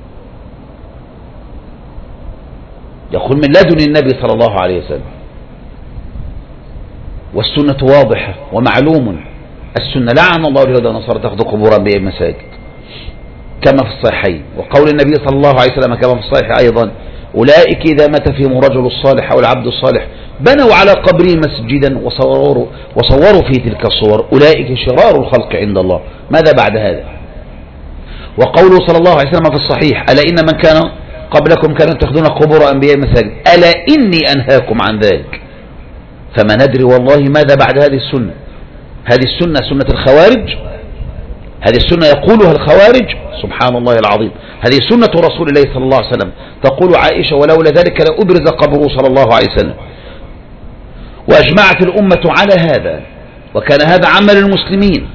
[SPEAKER 1] يقول من لدن النبي صلى الله عليه وسلم، والسنة واضحة ومعلوم. السنة لعن الله اليهود والنصارى تأخذ قبور أنبياء المساجد كما في الصحيحين، وقول النبي صلى الله عليه وسلم كما في الصحيح أيضا: أولئك إذا مات فيهم الرجل الصالح أو العبد الصالح بنوا على قبره مسجدا وصوروا, وصوروا فيه تلك الصور، أولئك شرار الخلق عند الله. ماذا بعد هذا؟ وقوله صلى الله عليه وسلم في الصحيح: ألا إن من كان قبلكم كانوا يتخذون قبور أنبياء المساجد ألا إني أنهاكم عن ذلك. فما ندري والله ماذا بعد هذه السنة. هذه السنة سنة الخوارج، هذه السنة يقولها الخوارج سبحان الله العظيم. هذه سنة رسول الله صلى الله عليه وسلم. تقول عائشة: ولولا ذلك لأبرز قبره صلى الله عليه وسلم. وأجمعت الأمة على هذا، وكان هذا عمل المسلمين،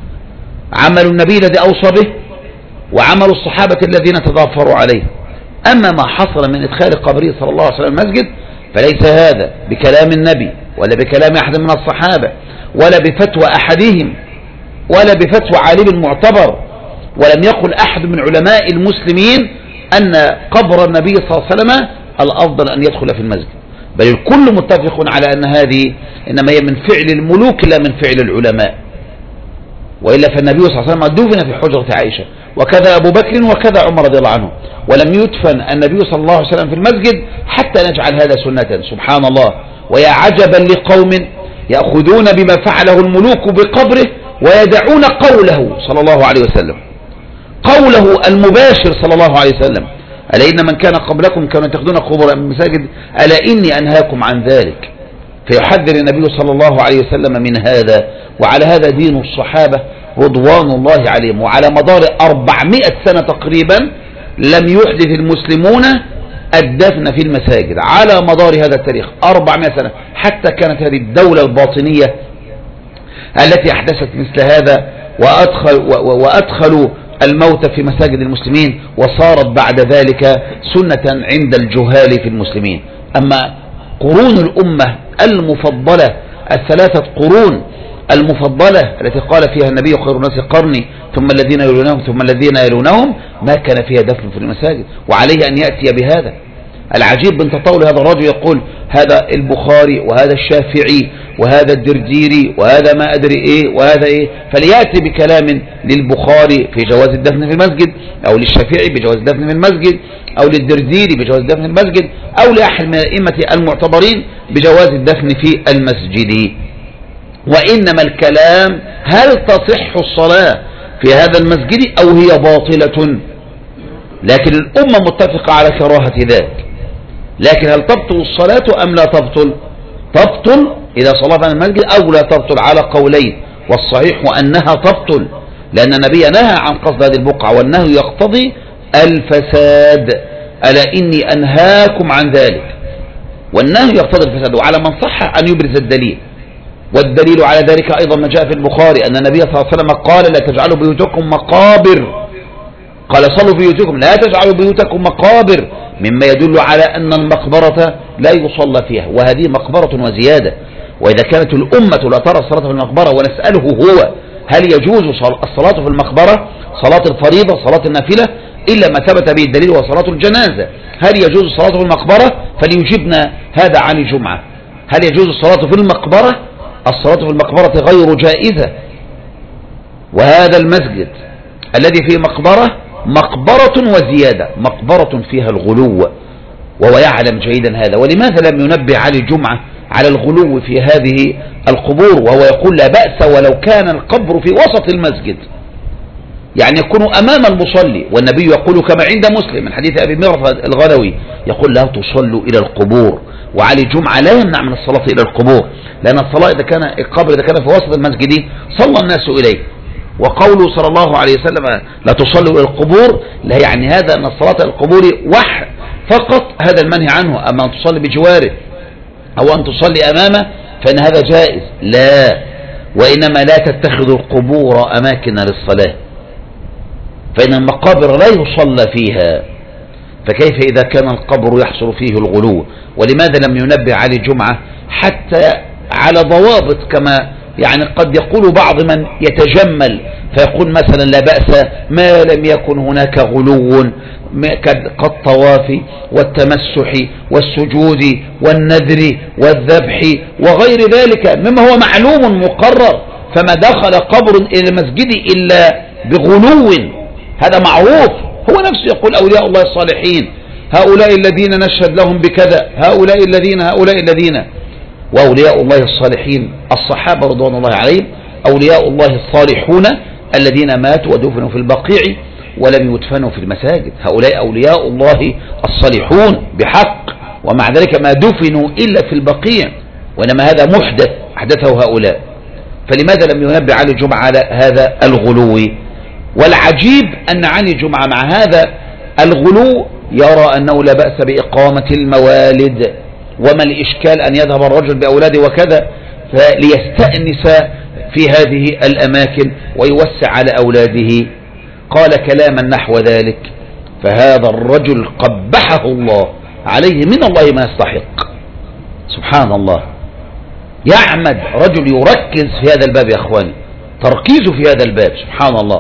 [SPEAKER 1] عمل النبي الذي أوصى به، وعمل الصحابة الذين تضافروا عليه. أما ما حصل من إدخال قبره صلى الله عليه وسلم المسجد فليس هذا بكلام النبي ولا بكلام أحد من الصحابة ولا بفتوى أحدهم ولا بفتوى عالم معتبر، ولم يقل أحد من علماء المسلمين أن قبر النبي صلى الله عليه وسلم الأفضل أن يدخل في المسجد، بل الكل متفق على أن هذه إنما هي من فعل الملوك لا من فعل العلماء. وإلا فالنبي صلى الله عليه وسلم دفن في حجرة عائشة، وكذا أبو بكر وكذا عمر رضي الله عنه، ولم يدفن النبي صلى الله عليه وسلم في المسجد حتى نجعل هذا سنة. سبحان الله. ويا عجبا لقوم يأخذون بما فعله الملوك بقبره ويدعون قوله صلى الله عليه وسلم، قوله المباشر صلى الله عليه وسلم: ألا إن من كان قبلكم كانوا يتخذون قبور المساجد ألا إني أنهاكم عن ذلك. فيحذر النبي صلى الله عليه وسلم من هذا. وعلى هذا دين الصحابة رضوان الله عليهم، وعلى مدار أربعمائة سنة تقريبا لم يحدث المسلمون الدفن في المساجد على مدار هذا التاريخ أربعمائة سنة، حتى كانت هذه الدولة الباطنية التي أحدثت مثل هذا وأدخل وأدخلوا الموت في مساجد المسلمين، وصارت بعد ذلك سنة عند الجهال في المسلمين. أما قرون الأمة المفضلة الثلاثة قرون المفضلة التي قال فيها النبي: خير الناس قرني ثم الذين يلونهم ثم الذين يلونهم، ما كان فيها دفن في المساجد، وعليه أن يأتي بهذا. العجيب من تطاول هذا الرجل يقول هذا البخاري وهذا الشافعي وهذا الدرديري وهذا ما أدري إيه وهذا إيه، فليأتي بكلام للبخاري في جواز الدفن في المسجد، أو للشافعي بجواز الدفن في المسجد، أو للدرديري بجواز الدفن في المسجد، أو لأحد من الأئمة المعتبرين بجواز الدفن في المسجد. وإنما الكلام هل تصح الصلاة في هذا المسجد أو هي باطلة؟ لكن الأمة متفقة على كراهة ذلك. لكن هل تبطل الصلاة أم لا تبطل؟ تبطل إذا صلى في المسجد أو لا تبطل، على قولين، والصحيح أنها تبطل، لأن النبي نهى عن قصد هذه البقعة، والنهي يقتضي الفساد. ألا إني أنهاكم عن ذلك، والنهي يقتضي الفساد. وعلى من صح أن يبرز الدليل، والدليل على ذلك أيضا ما جاء في البخاري أن النبي صلى الله عليه وسلم قال: لا تجعلوا بيوتكم مقابر، قال صلوا بيوتكم لا تجعلوا بيوتكم مقابر، مما يدل على أن المقبرة لا يصلى فيها، وهذه مقبرة وزيادة. وإذا كانت الأمة لا ترى الصلاة في المقبرة، ونسأله هو هل يجوز الصلاة في المقبرة، صلاة الفريضة صلاة النافلة، إلا ما ثبت به الدليل وصلاة الجنازة، هل يجوز الصلاة في المقبرة؟ فليجبنا هذا عن الجمعة. هل يجوز الصلاة في المقبرة؟ الصلاة في المقبرة غير جائزة. وهذا المسجد الذي فيه مقبرة مقبرة وزيادة، مقبرة فيها الغلو، وهو يعلم جيدا هذا. ولماذا لم ينبه علي الجمعة على الغلو في هذه القبور، وهو يقول لا بأس ولو كان القبر في وسط المسجد، يعني يكون أمام المصلي. والنبي يقول كما عند مسلم من حديث أبي مرثد الغنوي يقول: لا تصلوا إلى القبور. وعلي الجمعة لا يمنع من الصلاة إلى القبور، لأن الصلاة إذا كان القبر إذا كان في وسط المسجد صلى الناس إليه. وقوله صلى الله عليه وسلم لا تصلوا إلى القبور، لا يعني هذا أن الصلاة إلى القبور وح فقط هذا المنهي عنه. أما أن تصلي بجواره أو أن تصلي أمامه فإن هذا جائز. لا، وإنما لا تتخذوا القبور أماكن للصلاة، فإن المقابر لا يصلى فيها، فكيف إذا كان القبر يحصل فيه الغلو؟ ولماذا لم ينبه علي جمعة حتى على ضوابط، كما يعني قد يقول بعض من يتجمل فيقول مثلا لا بأس ما لم يكن هناك غلو كالطواف والتمسح والسجود والنذر والذبح وغير ذلك مما هو معلوم مقرر، فما دخل قبر إلى المسجد إلا بغلو، هذا معروف. هو نفسه يقول أولياء الله الصالحين هؤلاء الذين نشهد لهم بكذا، هؤلاء الذين هؤلاء الذين وأولياء الله الصالحين الصحابة رضوان الله عليهم، أولياء الله الصالحون الذين ماتوا ودفنوا في البقيع ولم يدفنوا في المساجد، هؤلاء أولياء الله الصالحون بحق، ومع ذلك ما دفنوا إلا في البقيع، وإنما هذا محدث أحدثه هؤلاء. فلماذا لم ينبه علي جمعة على هذا الغلو؟ والعجيب أن علي جمعة مع هذا الغلو يرى أنه لا بأس بإقامة الموالد، وما الإشكال أن يذهب الرجل بأولاده وكذا ليستأنس في هذه الأماكن ويوسع على أولاده. قال كلاما نحو ذلك، فهذا الرجل قبحه الله عليه من الله ما يستحق. سبحان الله، يعمد رجل يركز في هذا الباب يا أخواني، تركيزه في هذا الباب سبحان الله.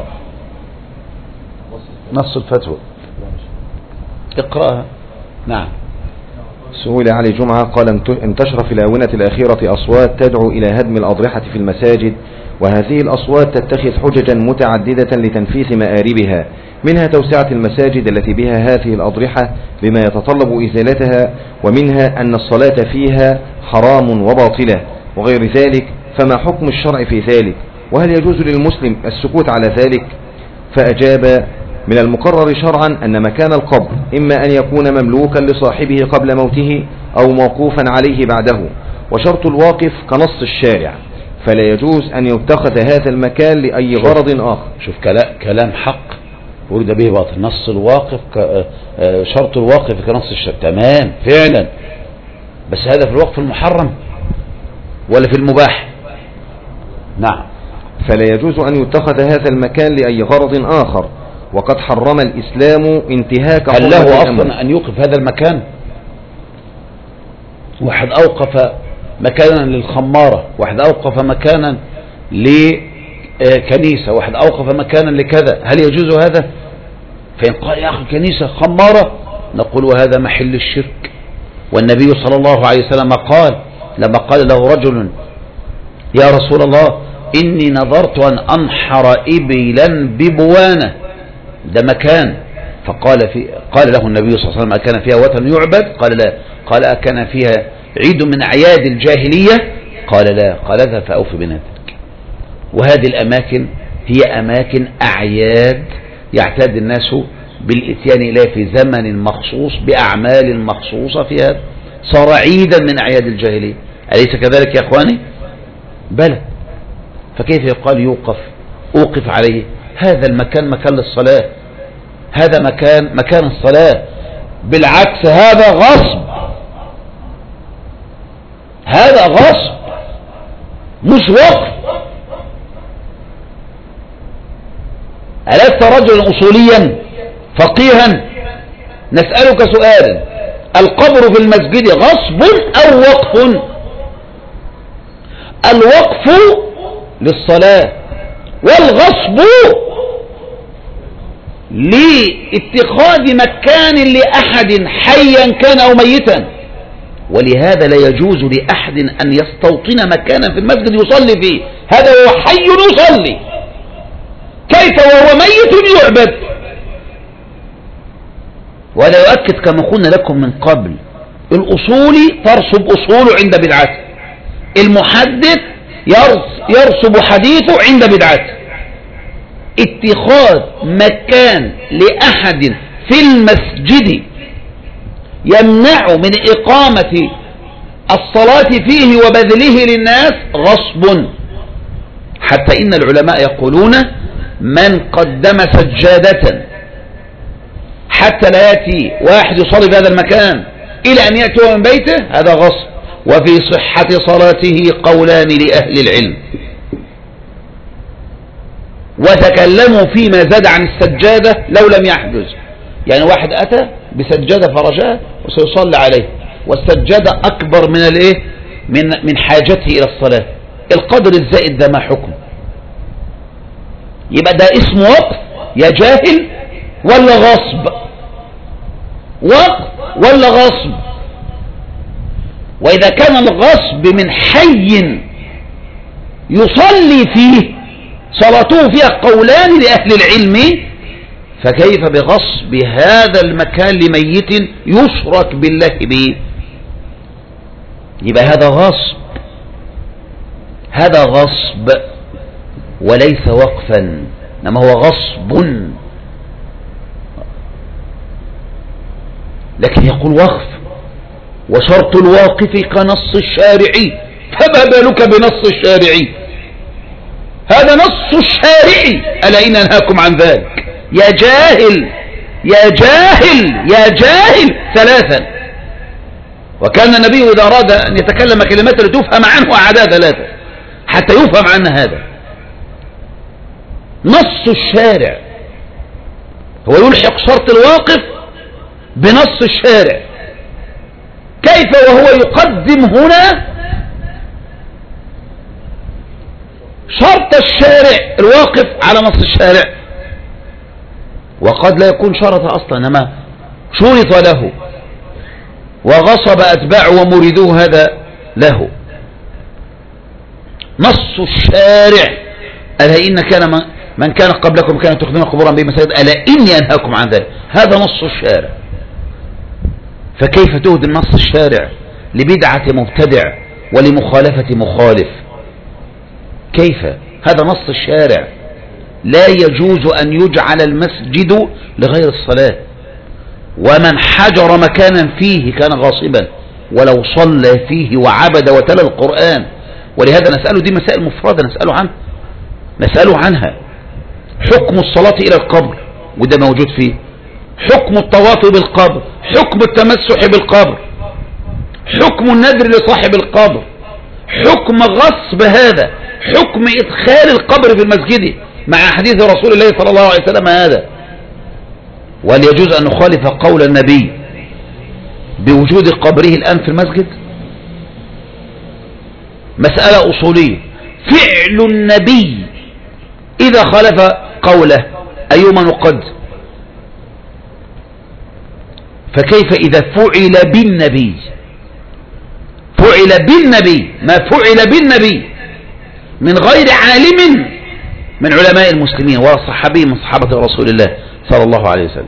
[SPEAKER 1] نص الفتوى اقرأها. نعم.
[SPEAKER 2] سئل علي جمعة قال انتشر في الآونة الأخيرة أصوات تدعو إلى هدم الأضرحة في المساجد، وهذه الأصوات تتخذ حججا متعددة لتنفيذ مآربها، منها توسعة المساجد التي بها هذه الأضرحة بما يتطلب إزالتها، ومنها أن الصلاة فيها حرام وباطلة وغير ذلك، فما حكم الشرع في ذلك؟ وهل يجوز للمسلم السكوت على ذلك؟ فأجاب: من المقرر شرعا أن مكان القبر إما أن يكون مملوكا لصاحبه قبل موته أو موقوفا عليه بعده، وشرط الواقف كنص الشارع، فلا يجوز أن يتخذ هذا المكان لأي غرض آخر.
[SPEAKER 1] شوف كلام حق ورد به باطل. نص الواقف شرط الواقف كنص الشارع، تمام فعلا، بس هذا في الوقف المحرم ولا في المباح؟ نعم.
[SPEAKER 2] فلا يجوز أن يتخذ هذا المكان لأي غرض آخر، وقد حرم الإسلام انتهاك
[SPEAKER 1] هل له أصلا أن يوقف هذا المكان؟ واحد أوقف مكانا للخمارة، واحد أوقف مكانا لكنيسة، واحد أوقف مكانا لكذا، هل يجوز هذا؟ فإن قال يا أخي كنيسة خمارة نقول وهذا محل الشرك. والنبي صلى الله عليه وسلم قال لما قال له رجل يا رسول الله إني نظرت أن أنحر إبلا ببوانة، ده مكان، فقال في قال له النبي صلى الله عليه وسلم أكان فيها وثن يعبد؟ قال لا. قال أكان فيها عيد من أعياد الجاهلية؟ قال لا. قال اذهب فأوف بنذرك. وهذه الأماكن هي أماكن أعياد يعتاد الناس بالإتيان إليه في زمن مخصوص بأعمال مخصوصة في هذا، صار عيدا من أعياد الجاهلية، أليس كذلك يا أخواني؟ بلى. فكيف يقال يوقف أوقف عليه؟ هذا المكان مكان للصلاة، هذا مكان مكان الصلاة، بالعكس هذا غصب، هذا غصب مش وقف. ألست رجلا أصوليا فقيها؟ نسألك سؤالا، القبر في المسجد غصب أو وقف؟ الوقف للصلاة، والغصب لاتخاذ مكان لأحد حيا كان أو ميتا. ولهذا لا يجوز لأحد أن يستوطن مكانا في المسجد يصلي فيه، هذا هو حي يصلي، كيف وهو ميت يعبد؟ ولا يؤكد كما قلنا لكم من قبل، الأصولي ترسب أصوله عند بدعته، المحدث يرسب حديثه عند بدعته. اتخاذ مكان لأحد في المسجد يمنع من إقامة الصلاة فيه وبذله للناس غصب، حتى إن العلماء يقولون من قدم سجادة حتى لا يأتي واحد يصلي في هذا المكان إلى أن يأتي هو من بيته، هذا غصب. وفي صحة صلاته قولان لأهل العلم، وتكلموا فيما زاد عن السجادة لو لم يحدث. يعني واحد أتى بسجادة فرجاء وسيصلي عليه، والسجادة أكبر من الايه من من حاجته إلى الصلاة، القدر الزائد ده ما حكم؟ يبقى ده اسم وقف يا جاهل ولا غصب؟ وقف ولا غصب؟ وإذا كان الغصب من حي يصلي فيه صلاته فيها قولان لأهل العلم، فكيف بغصب هذا المكان لميت يشرك بالله به؟ يبقى هذا غصب، هذا غصب وليس وقفا، إنما هو غصب. لكن يقول وقف، وشرط الواقف كنص الشارع، فما بالك بنص الشارع؟ هذا نص الشارع، ألا إن أنهاكم عن ذلك. يا جاهل يا جاهل يا جاهل ثلاثا. وكان النبي إذا أراد أن يتكلم كلمات لتفهم عنه أعادها ثلاثة حتى يفهم عنها. هذا نص الشارع، هو يلحق شرط الواقف بنص الشارع. كيف وهو يقدم هنا شرط الشارع الواقف على نص الشارع، وقد لا يكون شرط أصلا، إنما شرط له وغصب أتباعه ومريدوه هذا له. نص الشارع، ألا إن كان من كان قبلكم كانوا تخدمون قبورا بمساجد ألا إني أنهاكم عن ذلك. هذا نص الشارع. فكيف تهدم نص الشارع لبدعة مبتدع ولمخالفة مخالف؟ كيف؟ هذا نص الشارع. لا يجوز أن يجعل المسجد لغير الصلاة، ومن حجر مكانا فيه كان غاصبا ولو صلى فيه وعبد وتلا القرآن. ولهذا نسأله، دي مسائل مفردة نسأله عنها نسأله عنها حكم الصلاة إلى القبر، وده موجود فيه. حكم الطواف بالقبر، حكم التمسح بالقبر، حكم النذر لصاحب القبر، حكم غصب هذا، حكم إدخال القبر في المسجد مع حديث رسول الله صلى الله عليه وسلم هذا. وهل يجوز أن نخالف قول النبي بوجود قبره الآن في المسجد؟ مسألة أصولية. فعل النبي إذا خالف قوله أيما نقد؟ فكيف إذا فعل بالنبي؟ فعل بالنبي، ما فعل بالنبي من غير عالم من علماء المسلمين ولا صحابي من صحابة رسول الله صلى الله عليه وسلم.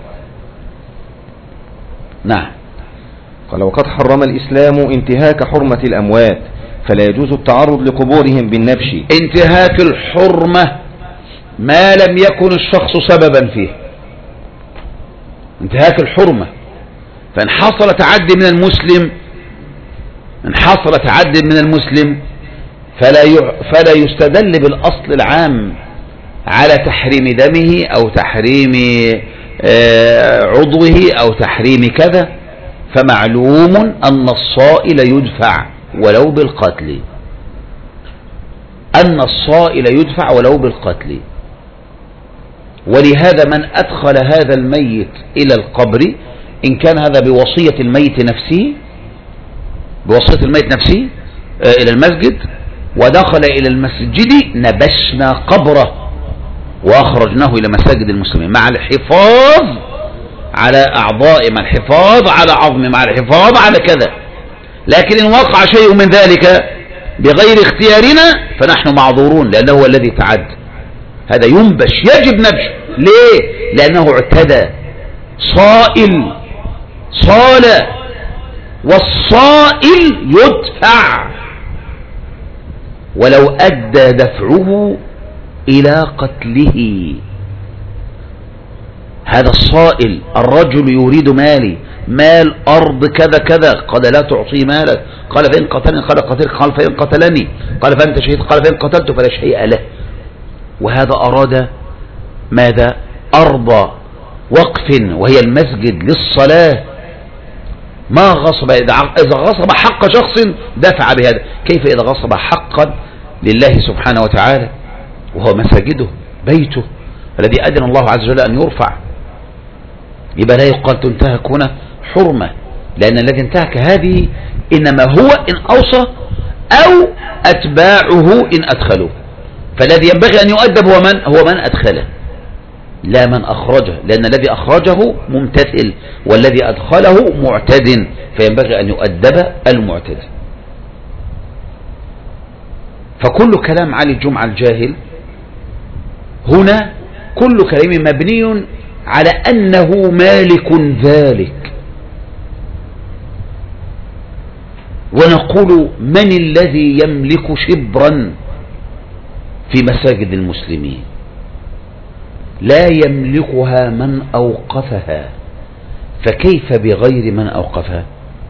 [SPEAKER 1] نعم.
[SPEAKER 2] قال وقد حرم الإسلام انتهاك حرمة الأموات، فلا يجوز التعرض لقبورهم بالنبش.
[SPEAKER 1] انتهاك الحرمة ما لم يكن الشخص سببا فيه، انتهاك الحرمة. فإن حصل تعدي من المسلم إن حصل تعدي من المسلم فلا فلا يستدل بالأصل العام على تحريم دمه أو تحريم عضوه أو تحريم كذا. فمعلوم أن الصائل يدفع ولو بالقتل، أن الصائل يدفع ولو بالقتل. ولهذا من أدخل هذا الميت إلى القبر، إن كان هذا بوصية الميت نفسه بوصية الميت نفسه إلى المسجد، ودخل إلى المسجد نبشنا قبره وأخرجناه إلى مساجد المسلمين مع الحفاظ على أعضاء، مع الحفاظ على عظم، مع الحفاظ على كذا. لكن إن وقع شيء من ذلك بغير اختيارنا فنحن معذورون، لأنه هو الذي تعد. هذا ينبش، يجب نبشه. ليه؟ لأنه اعتدى. صائل صال، والصائل يدفع ولو أدى دفعه إلى قتله. هذا الصائل، الرجل يريد مالي، مال أرض كذا كذا، قال لا تعطي مالك، قال فإن قتلني، قال قتلك، قال فإن قتلني، قال فأنت شهيد، قال فإن قتلت فلا شيء له. وهذا أراد ماذا؟ أرض وقف وهي المسجد للصلاة ما غصب. إذا غصب حق شخص دفع بهذا، كيف إذا غصب حقا لله سبحانه وتعالى وهو مساجده بيته الذي أذن الله عز وجل أن يرفع؟ يبقى لا يقال تنتهك هنا حرمة، لأن الذي انتهك هذه إنما هو إن أوصى أو أتباعه إن أدخلوه. فالذي ينبغي أن يؤدب هو من؟ هو من أدخله لا من أخرجه، لأن الذي أخرجه ممتثل والذي أدخله معتد، فينبغي أن يؤدب المعتد. فكل كلام علي الجمعة الجاهل هنا كل كلام مبني على أنه مالك ذلك. ونقول من الذي يملك شبرا في مساجد المسلمين؟ لا يملكها من أوقفها، فكيف بغير من أوقفها؟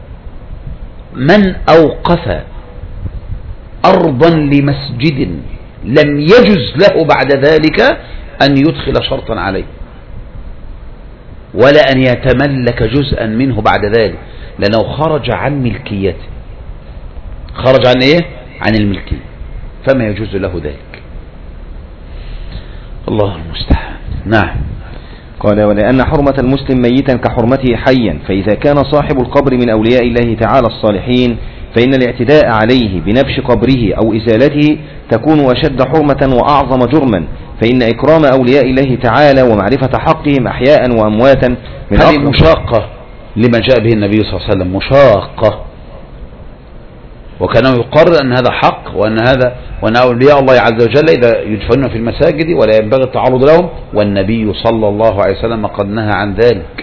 [SPEAKER 1] من أوقف أرضا لمسجد لم يجز له بعد ذلك أن يدخل شرطا عليه ولا أن يتملك جزءا منه بعد ذلك، لأنه خرج عن ملكيته. خرج عن إيه؟ عن الملكية، فما يجوز له ذلك. الله المستعان. نعم.
[SPEAKER 2] قال ولأن حرمة المسلم ميتا كحرمته حيا، فإذا كان صاحب القبر من أولياء الله تعالى الصالحين فإن الاعتداء عليه بنبش قبره أو إزالته تكون أشد حرمة وأعظم جرما، فإن إكرام أولياء الله تعالى ومعرفة حقهم أحياء وأمواتا من
[SPEAKER 1] هذه مشاقة لما جاء به النبي صلى الله عليه وسلم، مشاقة، وكان يقرر أن هذا حق وأن هذا وأن أولياء الله عز وجل إذا يدفنون في المساجد ولا ينبغي التعرض لهم، والنبي صلى الله عليه وسلم قد نهى عن ذلك.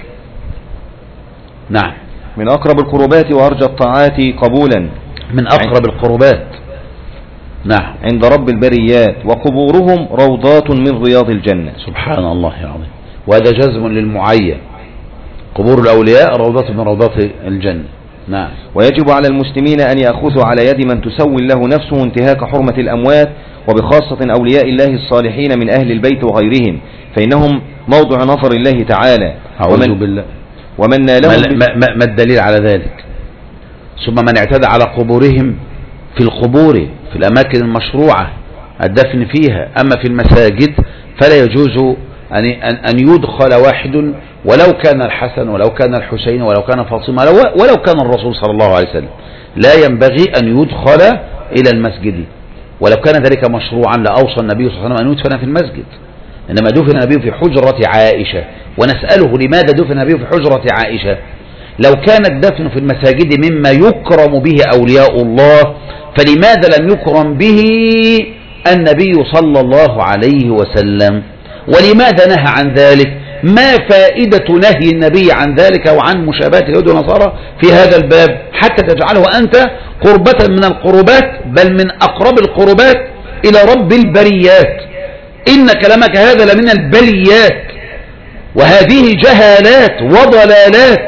[SPEAKER 1] نعم.
[SPEAKER 2] من أقرب القربات وأرجى الطاعات قبولا،
[SPEAKER 1] من أقرب القربات. نعم.
[SPEAKER 2] عند رب البريات، وقبورهم روضات من رياض الجنة.
[SPEAKER 1] سبحان الله العظيم. وهذا جزم للمعين، قبور الأولياء روضات من روضات الجنة. نعم.
[SPEAKER 2] ويجب على المسلمين أن يأخذوا على يد من تسول له نفسه انتهاك حرمة الأموات، وبخاصة أولياء الله الصالحين من أهل البيت وغيرهم، فإنهم موضع نظر الله تعالى.
[SPEAKER 1] أعوذ بالله.
[SPEAKER 2] ومن نالهم
[SPEAKER 1] ما, ما, ما الدليل على ذلك؟ ثم من اعتدى على قبورهم في القبور في الأماكن المشروعة الدفن فيها، أما في المساجد فلا يجوز أن, أن يدخل واحد ولو كان الحسن ولو كان الحسين ولو كان فاطمة ولو كان الرسول صلى الله عليه وسلم، لا ينبغي أن يدخل إلى المسجد. ولو كان ذلك مشروعا لأوصى النبي صلى الله عليه وسلم أن يدفن في المسجد، إنما دفن النبي في حجرة عائشة. ونسأله لماذا دفن النبي في حجرة عائشة؟ لو كان الدفن في المساجد مما يكرم به أولياء الله، فلماذا لم يكرم به النبي صلى الله عليه وسلم؟ ولماذا نهى عن ذلك؟ ما فائدة نهي النبي عن ذلك وعن مشابهة اليهود والنصارى في هذا الباب حتى تجعله أنت قربة من القربات، بل من أقرب القربات إلى رب البريات؟ إن كلامك هذا لمن البليات، وهذه جهالات وضلالات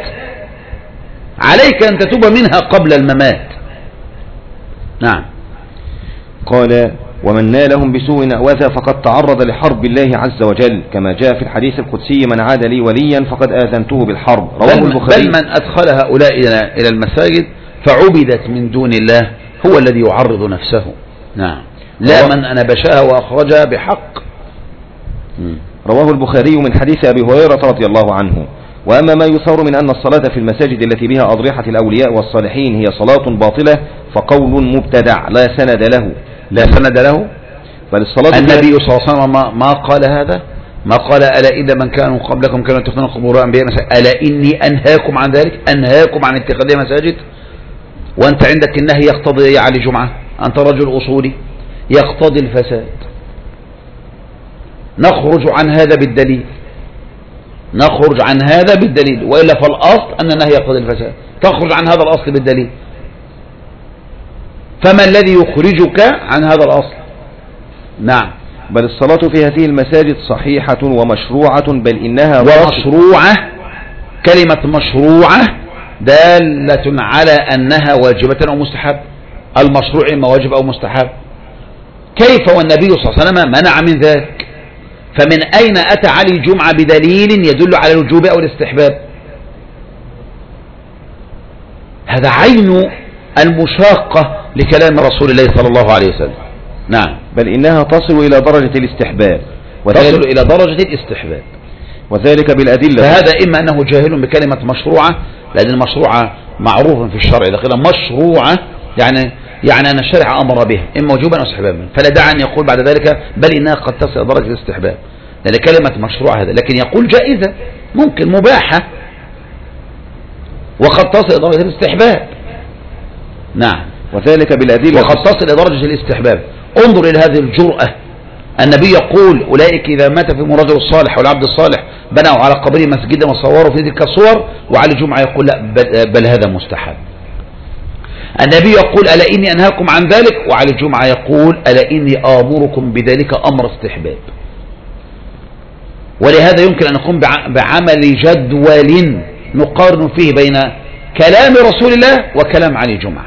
[SPEAKER 1] عليك أن تتوب منها قبل الممات. نعم.
[SPEAKER 2] قال ومن نالهم بسوء أوذى فقد تعرض لحرب الله عز وجل، كما جاء في الحديث القدسي من عاد لي وليا فقد آذنته بالحرب. رواه البخاري.
[SPEAKER 1] بل من أدخل هؤلاء إلى المساجد فعبدت من دون الله هو الذي يعرض نفسه. نعم. لا من أنبشها وأخرجها بحق.
[SPEAKER 2] رواه البخاري من حديث أبي هريرة رضي الله عنه. وأما ما يثار من أن الصلاة في المساجد التي بها أضرحة الأولياء والصالحين هي صلاة باطلة فقول مبتدع لا سند له.
[SPEAKER 1] لا سند له.
[SPEAKER 2] بل الصلاة
[SPEAKER 1] النبي صلى الله عليه وسلم ما, ما قال هذا، ما قال ألا إذا من كانوا قبلكم كانوا يتخذون قبور أنبياء مساجد، ألا إني أنهاكم عن ذلك، أنهاكم عن اتخاذ مساجد. وأنت عندك النهي يقتضي يا علي جمعة، أنت رجل أصولي، يقتضي الفساد. نخرج عن هذا بالدليل، نخرج عن هذا بالدليل، وإلا فالأصل أن النهي يقتضي الفساد، تخرج عن هذا الأصل بالدليل. فما الذي يخرجك عن هذا الأصل؟ نعم.
[SPEAKER 2] بل الصلاة في هذه المساجد صحيحة ومشروعة، بل إنها
[SPEAKER 1] ومشروعة. كلمة مشروعة دالة على أنها واجبة أو مستحب. المشروع إما واجب أو مستحب. كيف والنبي صلى الله عليه وسلم منع من ذلك؟ فمن أين أتى علي الجمعة بدليل يدل على الوجوب أو الاستحباب؟ هذا عين المشاقة لكلام رسول الله صلى الله عليه وسلم. نعم.
[SPEAKER 2] بل إنها تصل إلى درجة الاستحباب،
[SPEAKER 1] تصل إلى درجة الاستحباب،
[SPEAKER 2] وذلك بالأدلة.
[SPEAKER 1] فهذا إما أنه جاهل بكلمة مشروعة، لأن المشروعة معروف في الشرع داخلا مشروعة، يعني يعني أن الشرع أمر به إما وجوبا أو استحبابا، فلا داعي أن يقول بعد ذلك بل إنها قد تصل إلى درجة الاستحباب، لأن كلمة مشروعة هذا، لكن يقول جائزة ممكن مباحة وقد تصل إلى درجة الاستحباب. نعم.
[SPEAKER 2] وذلك بالأدلة،
[SPEAKER 1] وقد تصل إلى درجة الاستحباب. انظر إلى هذه الجرأة، النبي يقول أولئك إذا مات فيهم الرجل الصالح والعبد الصالح بنوا على قبره مسجدا وصوروا في تلك الصور، وعلى الجمعة يقول لا بل, بل هذا مستحب. النبي يقول ألا إني أنهاكم عن ذلك، وعلى الجمعة يقول ألا إني آمركم بذلك أمر استحباب. ولهذا يمكن أن نقوم بعمل جدول نقارن فيه بين كلام رسول الله وكلام علي الجمعة.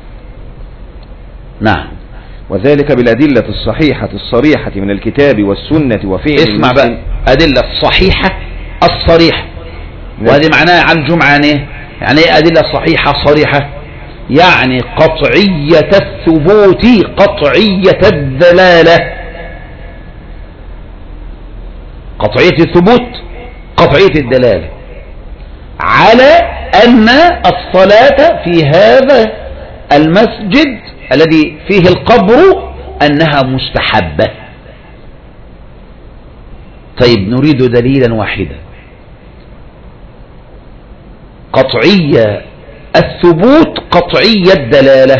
[SPEAKER 1] نعم.
[SPEAKER 2] وذلك بالأدلة الصحيحة الصريحة من الكتاب والسنة وفعل
[SPEAKER 1] اسمع بقى، أدلة الصحيحة الصريحة، وهذه معناها على الجمعة يعني ايه؟ يعني ايه أدلة صحيحة صريحة؟ يعني قطعية الثبوت قطعية الدلالة. قطعية الثبوت قطعية الدلالة على أن الصلاة في هذا المسجد الذي فيه القبر أنها مستحبة. طيب نريد دليلا واحدا، قطعية الثبوت قطعية الدلالة.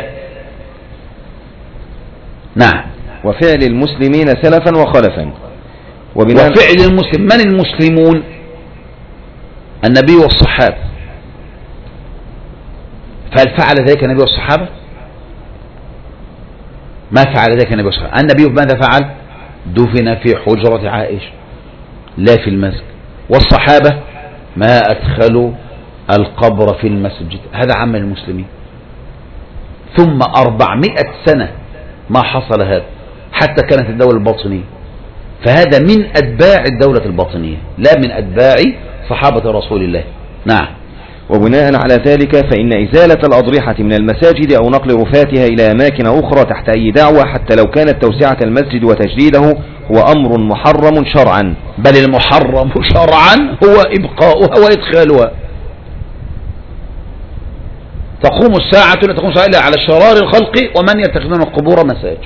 [SPEAKER 1] نعم.
[SPEAKER 2] وفعل المسلمين سلفا وخلفا.
[SPEAKER 1] وفعل المسلم، من المسلمون؟ النبي والصحابة. فهل فعل ذلك النبي والصحابة؟ ما فعل ذلك النبي والصحابة. النبي ماذا فعل؟ دفن في حجرة عائشة لا في المسجد، والصحابة ما أدخلوا القبر في المسجد. هذا عمل المسلمين. ثم أربعمائة سنة ما حصل هذا حتى كانت الدولة الباطنية، فهذا من أتباع الدولة الباطنية لا من أتباع صحابة رسول الله. نعم.
[SPEAKER 2] وبناء على ذلك فإن إزالة الأضرحة من المساجد أو نقل رفاتها إلى أماكن أخرى تحت أي دعوة حتى لو كانت توسعة المسجد وتجديده هو أمر محرم شرعا.
[SPEAKER 1] بل المحرم شرعا هو إبقاؤها وإدخالها. تقوم الساعة لا تقوم الساعة إلا على شرار الخلق ومن يتخذون القبور مساجد.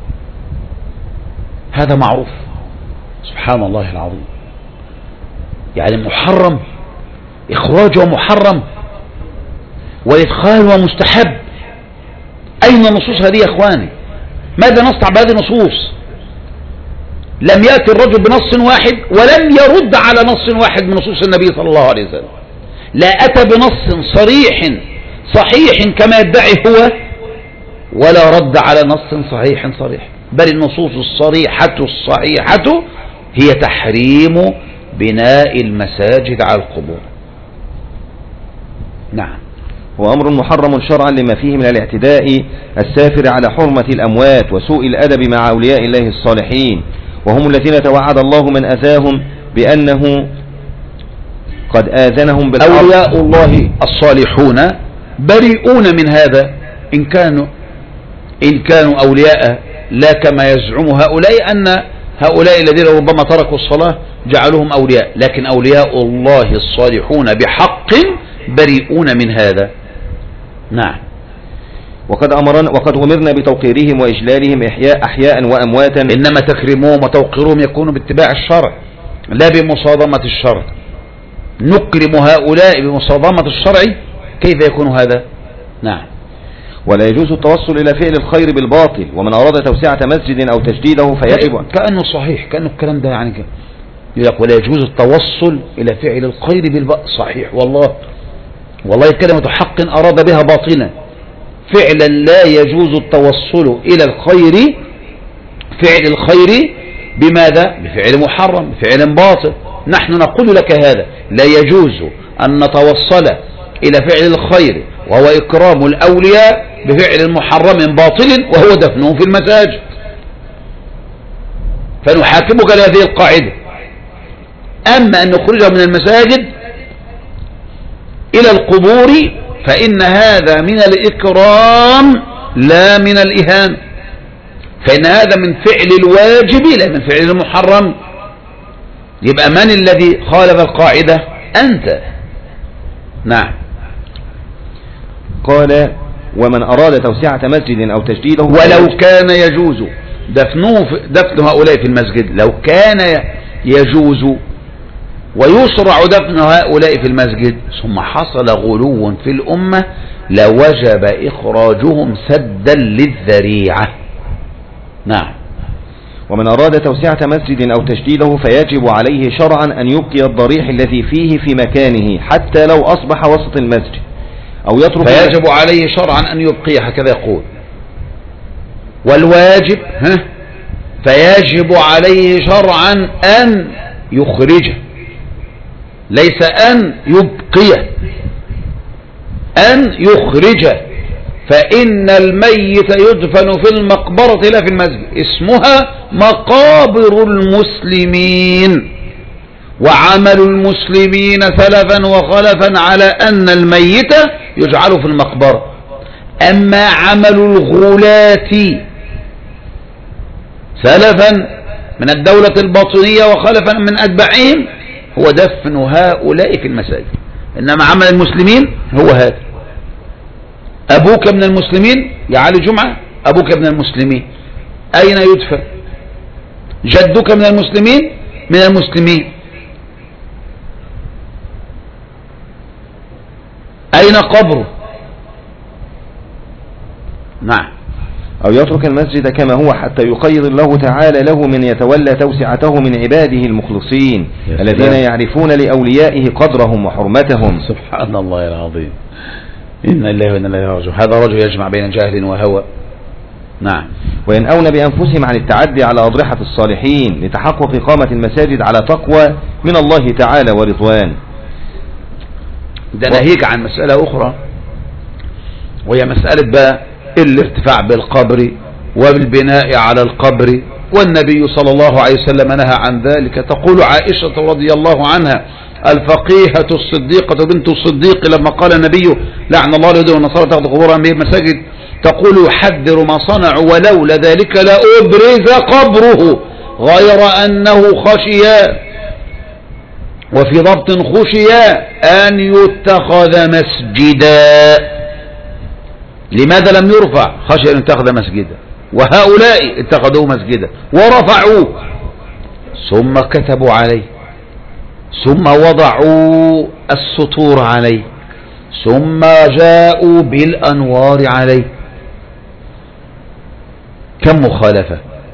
[SPEAKER 1] هذا معروف. سبحان الله العظيم. يعني محرم، إخراجه محرم وإدخاله مستحب. أين النصوص هذه يا إخواني؟ ماذا نصنع بهذه النصوص؟ لم يأتي الرجل بنص واحد ولم يرد على نص واحد من نصوص النبي صلى الله عليه وسلم. لا أتى بنص صريح صحيح كما يدعي هو، ولا رد على نص صحيح صريح، بل النصوص الصريحة الصحيحة هي تحريم بناء المساجد على القبور. نعم.
[SPEAKER 2] هو أمر محرم شرعا لما فيه من الاعتداء السافر على حرمة الأموات وسوء الأدب مع أولياء الله الصالحين، وهم الذين توعد الله من أذاهم بأنه قد آذنهم بالحرب.
[SPEAKER 1] أولياء الله الصالحون بريئون من هذا، إن كانوا إن كانوا أولياء لا كما يزعم هؤلاء أن هؤلاء الذين ربما تركوا الصلاة جعلوهم أولياء، لكن أولياء الله الصالحون بحق بريئون من هذا. نعم.
[SPEAKER 2] وقد أمرنا وقد أمرنا بتوقيرهم وإجلالهم إحياء أحياء وأمواتا.
[SPEAKER 1] إنما تكريمهم وتوقيرهم يكون باتباع الشرع لا بمصادمة الشرع. نكرم هؤلاء بمصادمة الشرع، كيف يكون هذا؟ نعم.
[SPEAKER 2] ولا يجوز التوصل إلى فعل الخير بالباطل، ومن أراد توسعة مسجد أو تجديده فيجب.
[SPEAKER 1] كأنه صحيح، كأنه الكلام ده يعني كده. يقول ولا يجوز التوصل إلى فعل الخير بالباطل. صحيح والله، والله كلمة حق أراد بها باطلا. فعلا لا يجوز التوصل إلى الخير، فعل الخير بماذا؟ بفعل محرم، بفعل باطل. نحن نقول لك هذا لا يجوز أن نتوصل إلى فعل الخير وهو إكرام الأولياء بفعل محرم باطل وهو دفنهم في المساجد. فنحاكمك لهذه القاعدة. أما أن نخرجهم من المساجد إلى القبور فإن هذا من الإكرام لا من الإهانة، فإن هذا من فعل الواجب لا من فعل المحرم. يبقى من الذي خالف القاعدة؟ أنت. نعم.
[SPEAKER 2] قال ومن أراد توسعة مسجد أو تجديده
[SPEAKER 1] ولو كان يجوز دفن هؤلاء في المسجد، لو كان يجوز ويشرع دفن هؤلاء في المسجد ثم حصل غلو في الأمة لوجب إخراجهم سدا للذريعة. نعم.
[SPEAKER 2] ومن أراد توسعة مسجد أو تجديده فيجب عليه شرعا أن يبقي الضريح الذي فيه في مكانه حتى لو أصبح وسط المسجد أو يترك.
[SPEAKER 1] فيجب عليه شرعا أن يبقيه، هكذا يقول. والواجب ها فيجب عليه شرعا أن يخرجه، ليس أن يبقيه، أن يخرجه. فإن الميت يدفن في المقبرة لا في المسجد، اسمها مقابر المسلمين، وعمل المسلمين سلفا وخلفا على أن الميت يجعل في المقبرة. أما عمل الغلاة سلفا من الدولة الباطنية وخلفا من أتباعهم هو دفن هؤلاء في المساجد، إنما عمل المسلمين هو هذا. أبوك من المسلمين يا علي جمعة، أبوك من المسلمين، أين يدفن؟ جدك من المسلمين، من المسلمين، أين قبره؟ نعم.
[SPEAKER 2] أو يترك المسجد كما هو حتى يقيض الله تعالى له من يتولى توسعته من عباده المخلصين الذين يعرفون لأوليائه قدرهم وحرمتهم.
[SPEAKER 1] سبحان الله العظيم. إن الله وإنا إليه راجعون. هذا رجل يجمع بين جهل وهوى. نعم.
[SPEAKER 2] وينأون بأنفسهم عن التعدي على أضرحة الصالحين لتحقق إقامة المساجد على تقوى من الله تعالى ورضوان.
[SPEAKER 1] ده ناهيك عن مسألة أخرى، وهي مسألة بقى الارتفاع بالقبر وبالبناء على القبر، والنبي صلى الله عليه وسلم نهى عن ذلك. تقول عائشة رضي الله عنها الفقيهة الصديقة بنت الصديق لما قال النبي لعن الله اليهود والنصارى تاخذ قبور أنبياء المساجد، تقول يحذر ما صنعوا ولولا ذلك لأبرز قبره، غير أنه خشي وفي ضبط خشي أن يتخذ مسجدا. لماذا لم يرفع؟ خشي أن يتخذ مسجدا، وهؤلاء اتخذوه مسجدا ورفعوه ثم كتبوا عليه ثم وضعوا السطور عليه ثم جاءوا بالأنوار عليه. كم مخالفة!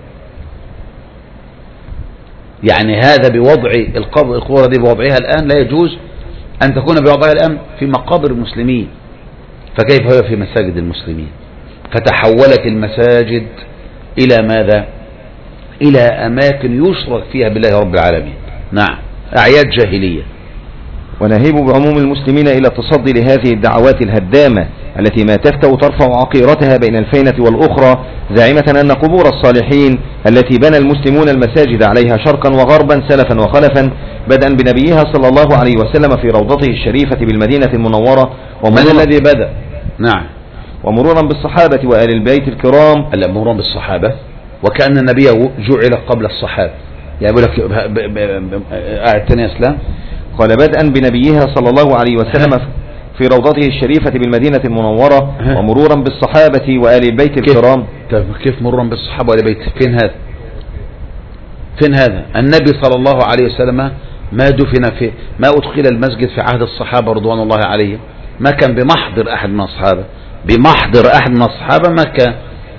[SPEAKER 1] يعني هذا بوضع القبور دي بوضعها الآن لا يجوز أن تكون بوضعها الآن في مقابر المسلمين، فكيف هو في مساجد المسلمين؟ فتحولت المساجد إلى ماذا؟ إلى أماكن يشرك فيها بالله رب العالمين. نعم، أعياد جاهلية.
[SPEAKER 2] ونهيب بعموم المسلمين إلى التصدي لهذه الدعوات الهدامة التي ما تفتأ ترفع عقيرتها بين الفينة والأخرى، زاعمة أن قبور الصالحين التي بنى المسلمون المساجد عليها شرقا وغربا سلفا وخلفا، بدءا بنبيها صلى الله عليه وسلم في روضته الشريفة بالمدينة المنورة.
[SPEAKER 1] ومن الذي بدأ؟ نعم.
[SPEAKER 2] ومرورا بالصحابة وآل البيت الكرام.
[SPEAKER 1] ألا مرورا بالصحابة، وكأن النبي جعل قبل الصحابة. يعني يقول لك قاعد تاني اسلام.
[SPEAKER 2] قال بدءا بنبيها صلى الله عليه وسلم في روضته الشريفة بالمدينة المنورة، ومرورا بالصحابة وآل البيت الكرام.
[SPEAKER 1] كيف, كيف مرورا بالصحابة وآل البيت؟ فين هذا؟ فين هذا؟ النبي صلى الله عليه وسلم ما دفن في ما أدخل المسجد في عهد الصحابة رضوان الله عليهم، ما كان بمحضر أحد من الصحابة، بمحضر أحد من الصحابة ما كان.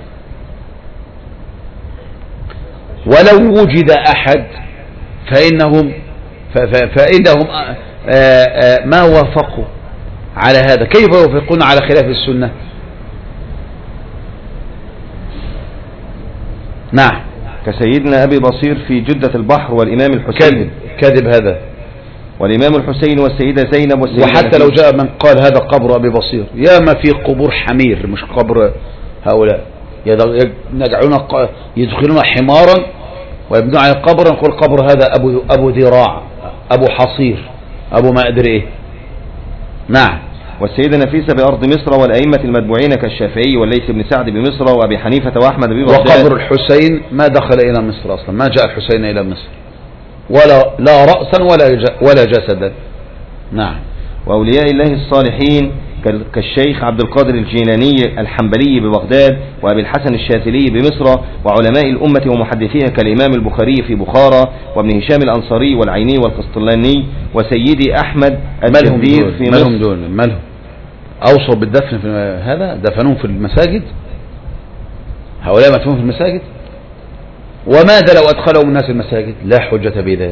[SPEAKER 1] ولو وجد أحد فإنهم فإنهم ما وافقوا على هذا. كيف يوافقون على خلاف السنة؟ نعم.
[SPEAKER 2] كسيدنا أبي بصير في جدة البحر، والإمام الحسين.
[SPEAKER 1] كذب كذب هذا.
[SPEAKER 2] والإمام الحسين والسيدة زينب والسيدة.
[SPEAKER 1] وحتى لو جاء من قال هذا قبر أبي بصير، يا ما في قبور حمير مش قبر هؤلاء. يدعون يدخلون حمارا ويبنون على القبر، نقول قبر هذا أبو أبو ذراع أبو حصير، أبو ما أدري إيه. نعم.
[SPEAKER 2] والسيدة نفيسة بأرض مصر، والأئمة المتبوعين كالشافعي والليث بن سعد بمصر وأبي حنيفة وأحمد ببغداد.
[SPEAKER 1] وقبر الحسين ما دخل إلى مصر أصلا، ما جاء الحسين إلى مصر، ولا لا رأسا ولا ولا جسدا. نعم.
[SPEAKER 2] وأولياء الله الصالحين كالشيخ عبد القادر الجيلاني الحنبلي ببغداد، وأبي الحسن الشاذلي بمصر، وعلماء الأمة ومحدثيها كالإمام البخاري في بخارى، وابن هشام الأنصاري والعيني والقسطلاني، وسيدي أحمد الجندير في مصر.
[SPEAKER 1] مالهم دول؟ مالهم؟ أوصوا بالدفن في هذا؟ دفنوهم في المساجد؟ هؤلاء مدفونون في المساجد؟ وماذا لو أدخلهم الناس المساجد؟ لا حجة بذلك.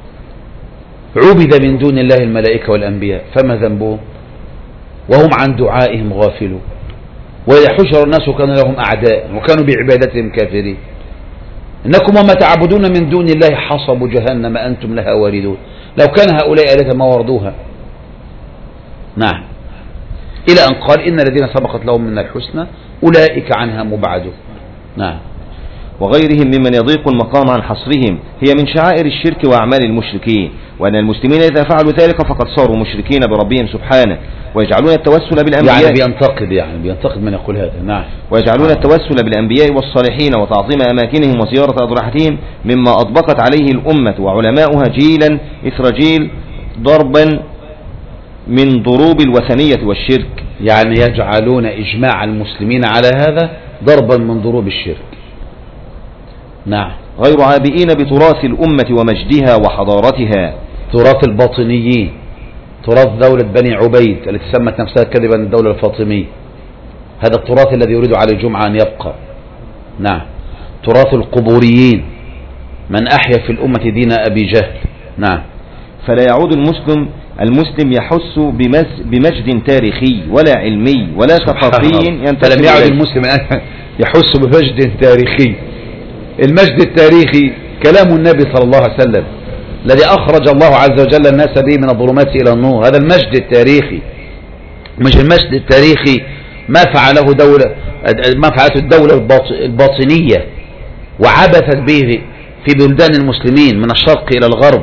[SPEAKER 1] عبد من دون الله الملائكة والأنبياء، فما ذنبهم؟ وهم عن دعائهم غافلون. وإذا حشر الناس كانوا لهم أعداء وكانوا بعبادتهم كافرين. إنكم وما تعبدون من دون الله حصب جهنم أنتم لها واردون. لو كان هؤلاء آلهة ما وردوها. نعم. إلى أن قال إن الذين سبقت لهم من الحسنى أولئك عنها مبعدون. نعم.
[SPEAKER 2] وغيرهم ممن يضيق المقام عن حصرهم، هي من شعائر الشرك وأعمال المشركين، وأن المسلمين إذا فعلوا ذلك فقد صاروا مشركين بربهم سبحانه، ويجعلون التوسل بالأنبياء،
[SPEAKER 1] يعني بينتقد يعني بينتقد من يقول هذا. نعم.
[SPEAKER 2] ويجعلون التوسل بالأنبياء والصالحين وتعظيم أماكنهم وزيارة أضرحتهم مما أطبقت عليه الأمة وعلماؤها جيلا إثر جيل ضربا من ضروب الوثنية والشرك.
[SPEAKER 1] يعني يجعلون إجماع المسلمين على هذا ضربا من ضروب الشرك. نعم.
[SPEAKER 2] غير عابئين بتراث الأمة ومجدها وحضارتها،
[SPEAKER 1] تراث الباطنيين، تراث دولة بني عبيد التي سمت نفسها كذبا الدولة الفاطمية. هذا التراث الذي يريد علي الجمعة أن يبقى. نعم. تراث القبوريين، من أحيا في الأمة دين أبي جهل. نعم.
[SPEAKER 2] فلا يعود المسلم المسلم يحس بمجد تاريخي ولا علمي ولا ثقافي ينتسب.
[SPEAKER 1] فلم يعد المسلم يحس بمجد تاريخي. المجد التاريخي كلام النبي صلى الله عليه وسلم الذي أخرج الله عز وجل الناس به من الظلمات إلى النور. هذا المجد التاريخي، مش المجد التاريخي ما فعله دولة ما فعلته الدولة الباطنية وعبثت به في بلدان المسلمين من الشرق إلى الغرب.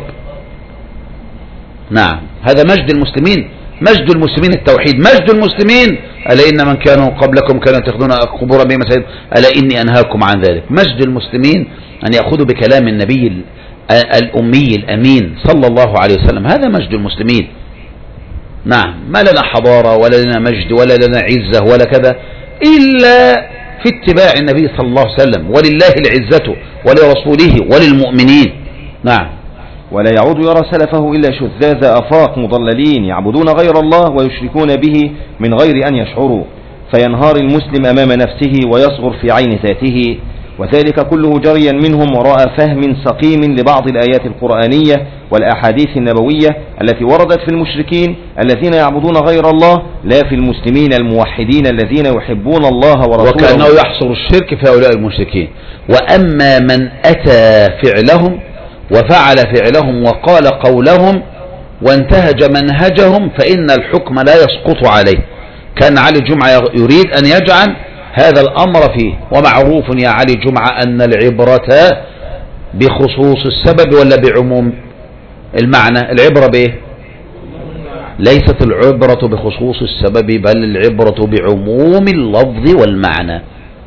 [SPEAKER 1] نعم. هذا مجد المسلمين. مجد المسلمين التوحيد. مجد المسلمين ألا إن من كانوا قبلكم كانوا يتخذون قبورا بمساجد ألا إني أنهاكم عن ذلك. مجد المسلمين أن يأخذوا بكلام النبي الأمي الأمين صلى الله عليه وسلم. هذا مجد المسلمين. نعم. ما لنا حضارة ولا لنا مجد ولا لنا عزة ولا كذا إلا في اتباع النبي صلى الله عليه وسلم، ولله العزة ولرسوله وللمؤمنين. نعم.
[SPEAKER 2] ولا يعود يرى سلفه إلا شذاذ أفاق مضللين يعبدون غير الله ويشركون به من غير أن يشعروا، فينهار المسلم أمام نفسه ويصغر في عين ذاته، وذلك كله جريا منهم وراء فهم سقيم لبعض الآيات القرآنية والأحاديث النبوية التي وردت في المشركين الذين يعبدون غير الله، لا في المسلمين الموحدين الذين يحبون الله ورسوله.
[SPEAKER 1] وكأنه يحصر الشرك في هؤلاء المشركين. وأما من أتى فعلهم وفعل فعلهم وقال قولهم وانتهج منهجهم فإن الحكم لا يسقط عليه. كان علي جمعة يريد أن يجعل هذا الأمر فيه. ومعروف يا علي جمعة أن العبرة بخصوص السبب ولا بعموم المعنى؟ العبرة بإيه؟ ليست العبرة بخصوص السبب بل العبرة بعموم اللفظ والمعنى.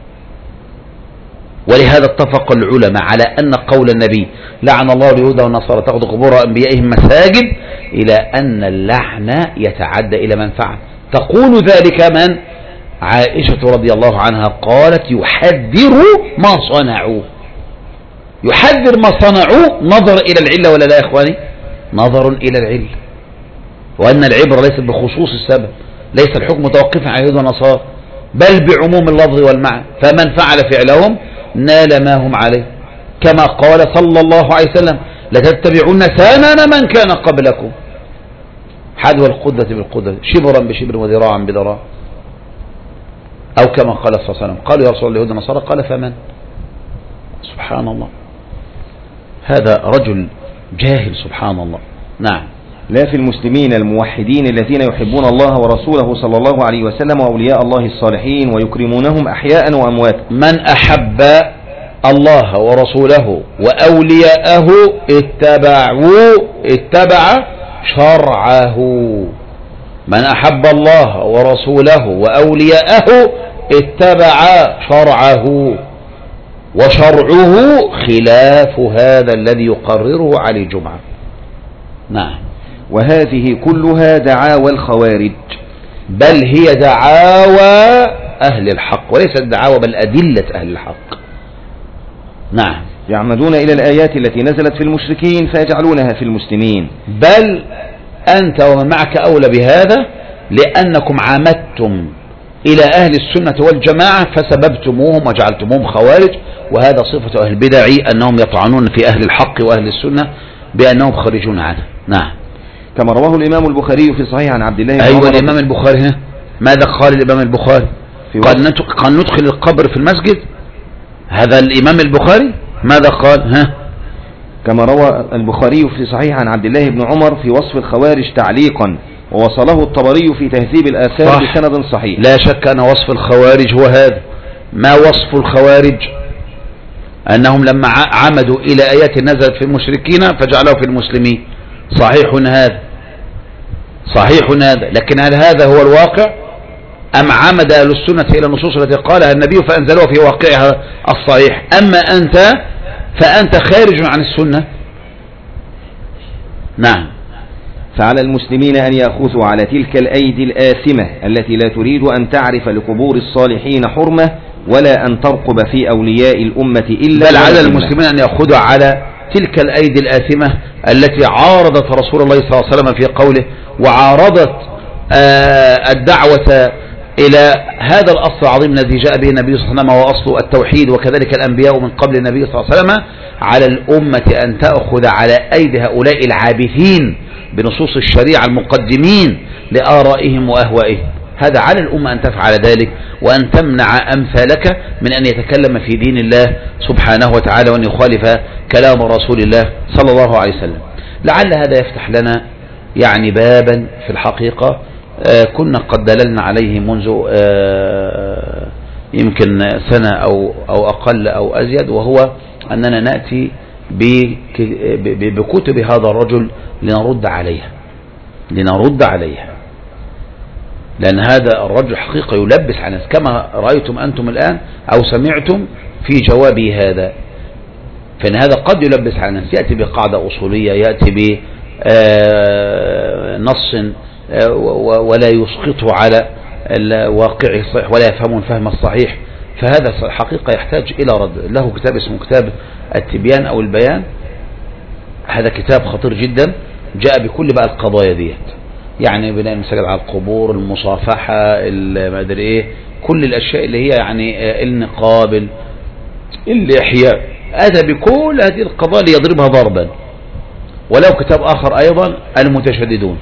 [SPEAKER 1] ولهذا اتفق العلماء على أن قول النبي لعن الله اليهود والنصارى تأخذ قبور أنبيائهم مساجد إلى أن اللعن يتعدى إلى من فعل. تقول ذلك من؟ عائشة رضي الله عنها قالت يحذر ما صنعوا. يحذر ما صنعوا نظر إلى العلة ولا لا يا إخواني؟ نظر إلى العلة. وأن العبرة ليست بخصوص السبب، ليس الحكم متوقفا على اليهود والنصارى بل بعموم اللفظ والمعنى. فمن فعل فعلهم نال ما هم عليه، كما قال صلى الله عليه وسلم لتتبعون سنن من كان قبلكم حذو القدة بالقدة شبرا بشبر وذراعا بذراع، أو كما قال صلى الله عليه وسلم قالوا يا رسول الله اليهود والنصارى قال فمن. سبحان الله. هذا رجل جاهل سبحان الله. نعم.
[SPEAKER 2] لا في المسلمين الموحدين الذين يحبون الله ورسوله صلى الله عليه وسلم وأولياء الله الصالحين ويكرمونهم أحياء وأمواتا.
[SPEAKER 1] من أحب الله ورسوله وأولياءه اتبعوا اتبع شرعه. من أحب الله ورسوله وأولياءه اتبع شرعه، وشرعه خلاف هذا الذي يقرره علي جمعة. نعم.
[SPEAKER 2] وهذه كلها دعاوى الخوارج،
[SPEAKER 1] بل هي دعاوى أهل الحق وليست دعاوى بل أدلة أهل الحق. نعم.
[SPEAKER 2] يعمدون إلى الآيات التي نزلت في المشركين فيجعلونها في المسلمين.
[SPEAKER 1] بل أنت ومن معك أولى بهذا، لأنكم عمدتم إلى أهل السنة والجماعة فسببتموهم وجعلتموهم خوارج، وهذا صفة أهل البدع أنهم يطعنون في أهل الحق وأهل السنة بأنهم خارجون عنه. نعم.
[SPEAKER 2] كما رواه الإمام البخاري في صحيح عن عبد الله بن
[SPEAKER 1] أيوة
[SPEAKER 2] عمر.
[SPEAKER 1] الإمام البخاري هنا ماذا قال الإمام البخاري؟ قال ندخل القبر في المسجد. هذا الإمام البخاري ماذا قال؟ ها؟
[SPEAKER 2] كما روى البخاري في صحيح عن عبد الله بن عمر في وصف الخوارج تعليقا، ووصله الطبري في تهذيب الآثار
[SPEAKER 1] صح.
[SPEAKER 2] بسند صحيح.
[SPEAKER 1] لا شك أن وصف الخوارج هو هذا. ما وصف الخوارج؟ أنهم لما عمدوا إلى آيات نزلت في المشركين فجعلوا في المسلمين. صحيح هذا، صحيح هذا، لكن هل هذا هو الواقع أم عمد أهل السنة إلى النصوص التي قالها النبي فأنزلوها في واقعها الصحيح؟ أما أنت فأنت خارج عن السنة. نعم.
[SPEAKER 2] فعلى المسلمين أن يأخذوا على تلك الأيدي الآثمة التي لا تريد أن تعرف لقبور الصالحين حرمة ولا أن ترقب في أولياء الأمة إلا.
[SPEAKER 1] بل على المسلمين أن يأخذوا على تلك الأيدي الآثمة التي عارضت رسول الله صلى الله عليه وسلم في قوله، وعارضت آه الدعوة إلى هذا الأصل العظيم الذي جاء به النبي صلى الله عليه وسلم وأصل التوحيد، وكذلك الأنبياء من قبل النبي صلى الله عليه وسلم. على الأمة أن تأخذ على أيدي هؤلاء العابثين بنصوص الشريعة المقدمين لآرائهم وأهوائهم. هذا على الأمة أن تفعل ذلك، وأن تمنع أمثالك من أن يتكلم في دين الله سبحانه وتعالى وأن يخالف كلام رسول الله صلى الله عليه وسلم. لعل هذا يفتح لنا يعني بابا في الحقيقة آه كنا قد دللنا عليه منذ آه يمكن سنة أو, أو أقل أو أزيد، وهو أننا نأتي بكتب هذا الرجل لنرد عليها لنرد عليها لأن هذا الرجل حقيقة يلبس على الناس كما رأيتم أنتم الآن أو سمعتم في جوابي هذا. فإن هذا قد يلبس على الناس، يأتي بقاعدة أصولية، يأتي بنص ولا يسقطه على الواقع الصحيح ولا يفهم الفهم الصحيح. فهذا حقيقة يحتاج إلى رد. له كتاب اسمه كتاب التبيان أو البيان. هذا كتاب خطير جدا، جاء بكل بقى القضايا ديت، يعني بناء المساجد على القبور، المصافحة، ما ادري ايه، كل الاشياء اللي هي يعني النقاب، الاحياء، اتى بكل هذه القضايا ليضربها ضربا. ولو كتاب اخر ايضا المتشددون،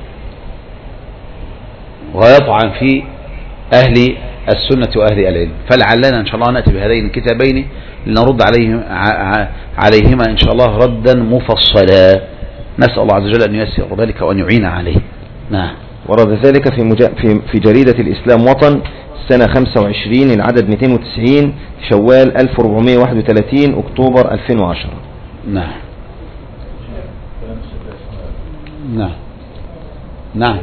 [SPEAKER 1] ويطعن في اهل السنة واهل العلم. فلعلنا ان شاء الله ناتي بهذين الكتابين لنرد عليهم عليهما ان شاء الله ردا مفصلا. نسأل الله عز وجل أن ييسر ذلك وأن يعين عليه. نعم.
[SPEAKER 2] ورد ذلك في, مجا... في في جريدة الإسلام وطن سنة خمسة وعشرين العدد مئتين وتسعين شوال ألف وأربعمائة وواحد وثلاثين أكتوبر ألفين وعشرة.
[SPEAKER 1] نعم نعم نعم.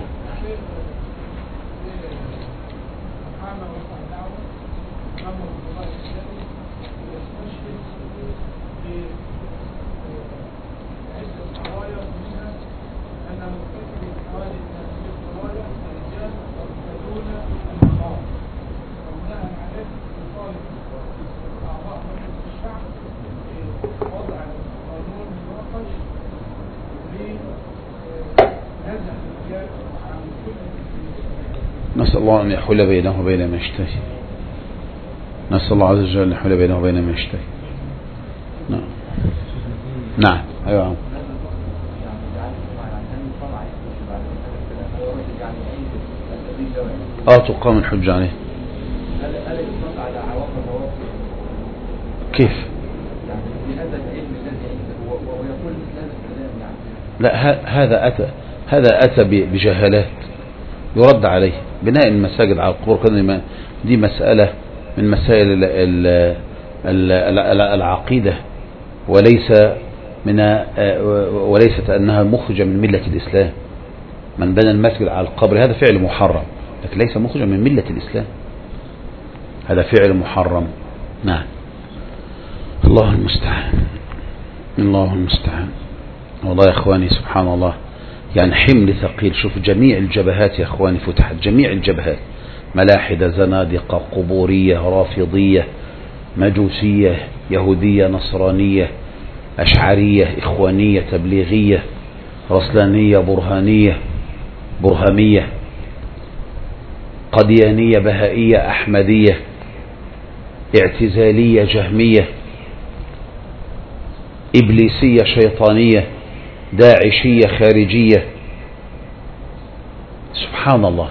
[SPEAKER 1] نسأل الله أن يحول بينه وبين ما يشتهي. نسأل الله عز وجل أن يحول بينه وبين ما يشتهي. نعم نعم. أيوة. اه تقام الحجة عليه. كيف؟ لا هذا أتى هذا أتى بجهالات يرد عليه. بناء المساجد على القبور دي مسألة من مسائل العقيدة وليس من وليست أنها مخرجة من ملة الإسلام. من بنى المسجد على القبر هذا فعل محرم، لكن ليس مخرجا من ملة الإسلام، هذا فعل محرم. نعم. الله المستعان، الله المستعان. والله يا إخواني سبحان الله، يعني حمل ثقيل. شوف جميع الجبهات يا إخواني فتحت، جميع الجبهات، ملاحدة، زنادقة، قبورية، رافضية، مجوسية، يهودية، نصرانية، أشعرية، إخوانية، تبليغية، رسلانية، برهانية، برهمية، قديانية، بهائية، أحمدية، اعتزالية، جهمية، إبليسية، شيطانية، داعشية، خارجية. سبحان الله،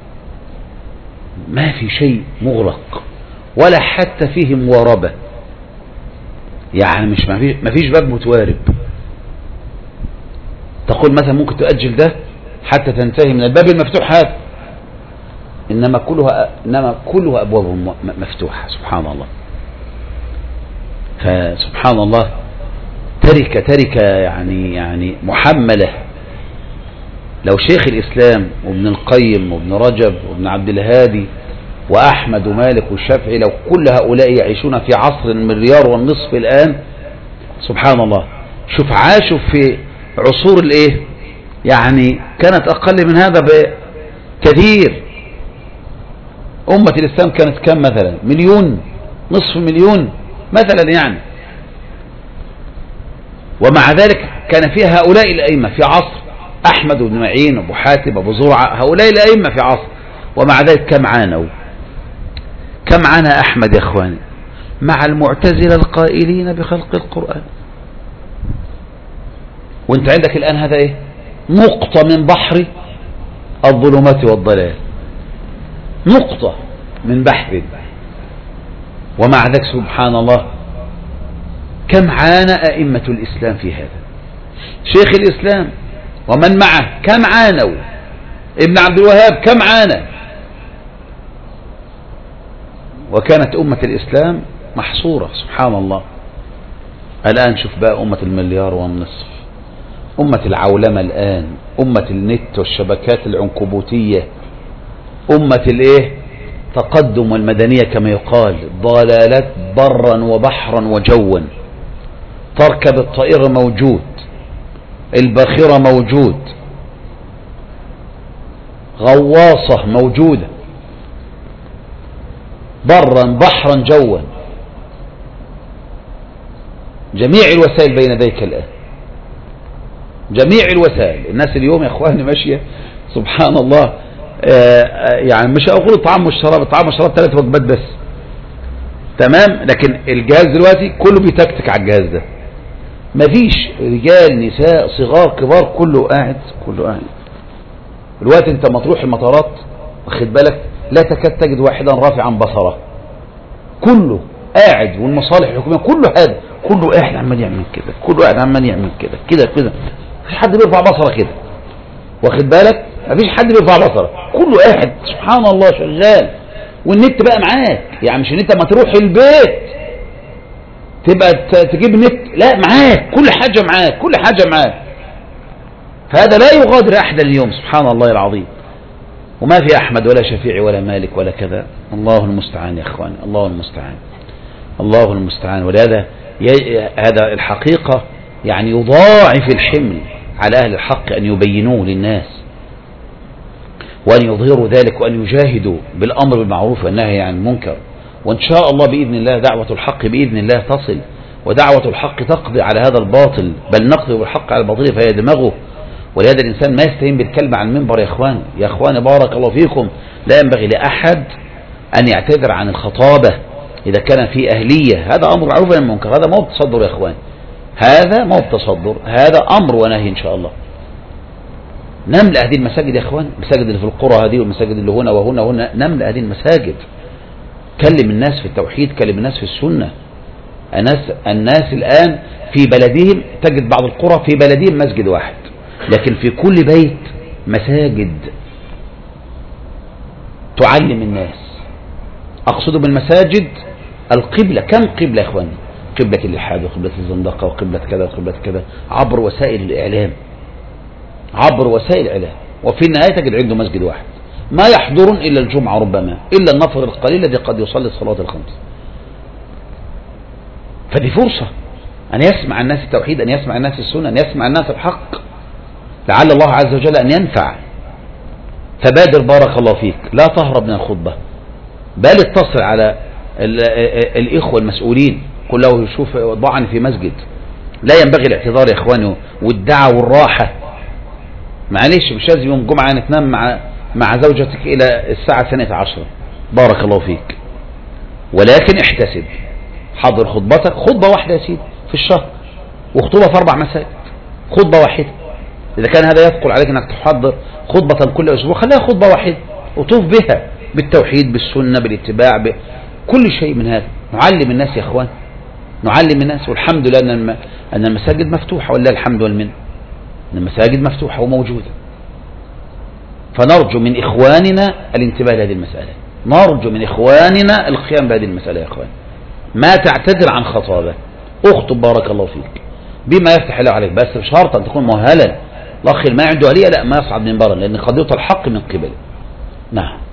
[SPEAKER 1] ما في شيء مغلق ولا حتى فيه مواربة، يعني مش ما فيش باب متوارب تقول مثلا ممكن تؤجل ده حتى تنتهي من الباب المفتوح هذا، إنما كلها إنما كلها أبواب مفتوحة. سبحان الله. فسبحان الله تركة تركة يعني يعني محملة. لو شيخ الإسلام وابن القيم وابن رجب وابن عبد الهادي وأحمد ومالك والشافعي لو كل هؤلاء يعيشون في عصر المليار والنصف الآن، سبحان الله، شوف عاشوا في عصور الايه، يعني كانت أقل من هذا بكثير. أمة الإسلام كانت كم مثلا؟ مليون، نصف مليون مثلا يعني. ومع ذلك كان فيها هؤلاء الأئمة في عصر أحمد بن معين وأبو حاتم أبو زرعة، هؤلاء الأئمة في عصر. ومع ذلك كم عانوا، كم عانى أحمد يا إخواني مع المعتزلة القائلين بخلق القرآن. وانت عندك الآن هذا ايه؟ نقطة من بحر الظلمات والضلال، نقطة من بحر. ومع ذلك سبحان الله كم عانى أئمة الإسلام في هذا. شيخ الإسلام ومن معه كم عانوا، ابن عبد الوهاب كم عانى. وكانت أمة الإسلام محصورة. سبحان الله. الآن شوف بقى أمة المليار والنصف، أمة العولمة الآن، أمة النت والشبكات العنكبوتية، أمة الإيه تقدم والمدنية كما يقال، ضلالات برا وبحرا وجوا. تركب الطائرة موجود، الباخرة موجود، غواصة موجودة، برا بحرا جوا، جميع الوسائل بين يديك الآن، جميع الوسائل. الناس اليوم يا اخواني ماشية سبحان الله، يعني مش اقول الطعام والشراب، الطعام والشراب ثلاث وجبات بس تمام، لكن الجهاز دلوقتي كله بيتكتك على الجهاز ده، مفيش رجال نساء صغار كبار، كله قاعد كله قاعد. الوقت انت ما تروح المطارات واخد بالك لا تكاد تجد واحدا رافعا بصره، كله قاعد، والمصالح الحكوميه كله هذا، كله قاعد عمال يعمل كده، كله قاعد عمال يعمل كده كده كده، مفيش حد بيرفع بصره كده واخد بالك، مفيش حد بيرفع بصره، كله قاعد سبحان الله شغال. والنت بقى معاك، يعني مش النت ما تروح البيت تبقى تجيب نت، لا معاك كل حاجة، معاك كل حاجة معاك. فهذا لا يغادر أحدا اليوم سبحان الله العظيم. وما في أحمد ولا شفيع ولا مالك ولا كذا. الله المستعان يا أخواني، الله المستعان، الله المستعان. ولهذا هذا الحقيقة يعني يضاعف الحمل على أهل الحق أن يبينوه للناس، وأن يظهروا ذلك، وأن يجاهدوا بالأمر بالمعروف والنهي عن المنكر. وإن شاء الله بإذن الله دعوة الحق بإذن الله تصل، ودعوة الحق تقضي على هذا الباطل، بل نقضي بالحق على الباطل فيدمغه. ولهذا الإنسان ما يستهين بالكلمة عن المنبر يا إخوان، يا إخوان بارك الله فيكم، لا ينبغي لأحد أن يعتذر عن الخطابة إذا كان في أهلية. هذا أمر معروف عن المنكر، هذا ما هو بتصدر يا إخوان، هذا ما هو بتصدر، هذا أمر ونهي إن شاء الله. نملأ هذه المساجد يا إخوان، المساجد اللي في القرى هذه والمساجد اللي هنا وهنا وهنا، نملأ هذه المساجد، كلم الناس في التوحيد، كلم الناس في السنة. الناس, الناس الآن في بلدهم تجد بعض القرى في بلدهم مسجد واحد، لكن في كل بيت مساجد تعلم الناس. أقصد بالمساجد القبلة كم قبلة يا إخواني؟ قبلة الإلحاد وقبلة الزندقة وقبلة كذا وقبلة كذا عبر وسائل الإعلام، عبر وسائل الإعلام. وفي النهاية تجد عنده مسجد واحد ما يحضرون إلا الجمعة ربما، إلا النفر القليل الذي قد يصلي الصلاة الخمس. فدي فرصة أن يسمع الناس التوحيد، أن يسمع الناس السنة، أن يسمع الناس الحق، لعل الله عز وجل أن ينفع. فبادر بارك الله فيك، لا تهرب من الخطبة، بل اتصل على الإخوة المسؤولين، قل له يشوف ضعني في مسجد. لا ينبغي الاعتذار يا إخواني والدعوة والراحة. معلش مش لازم يوم جمعة نتنام مع مع زوجتك إلى الساعة الثانية عشرة، بارك الله فيك، ولكن احتسب، حضر خطبتك، خطبة واحدة يا سيدي في الشهر، وخطوبة في أربع مساجد، خطبة واحدة. إذا كان هذا يثقل عليك أنك تحضر خطبة كل أسبوع، خليها خطبة واحدة وطوف بها بالتوحيد بالسنة بالاتباع بكل شيء من هذا. نعلم الناس يا إخوان، نعلم الناس. والحمد لله أن أن المساجد مفتوحة، ولله الحمد والمنة، أن المساجد مفتوحة وموجودة. فنرجو من إخواننا الانتباه لهذه المسألة، نرجو من إخواننا القيام بهذه المسألة يا إخوان. ما تعتذر عن خطابة، اخطب بارك الله فيك بما يفتح الله عليك، بس بشرط أن تكون مؤهلا. الأخ ما عنده عليا لا ما يصعد من برا، لأن قضية الحق من قبله. نعم.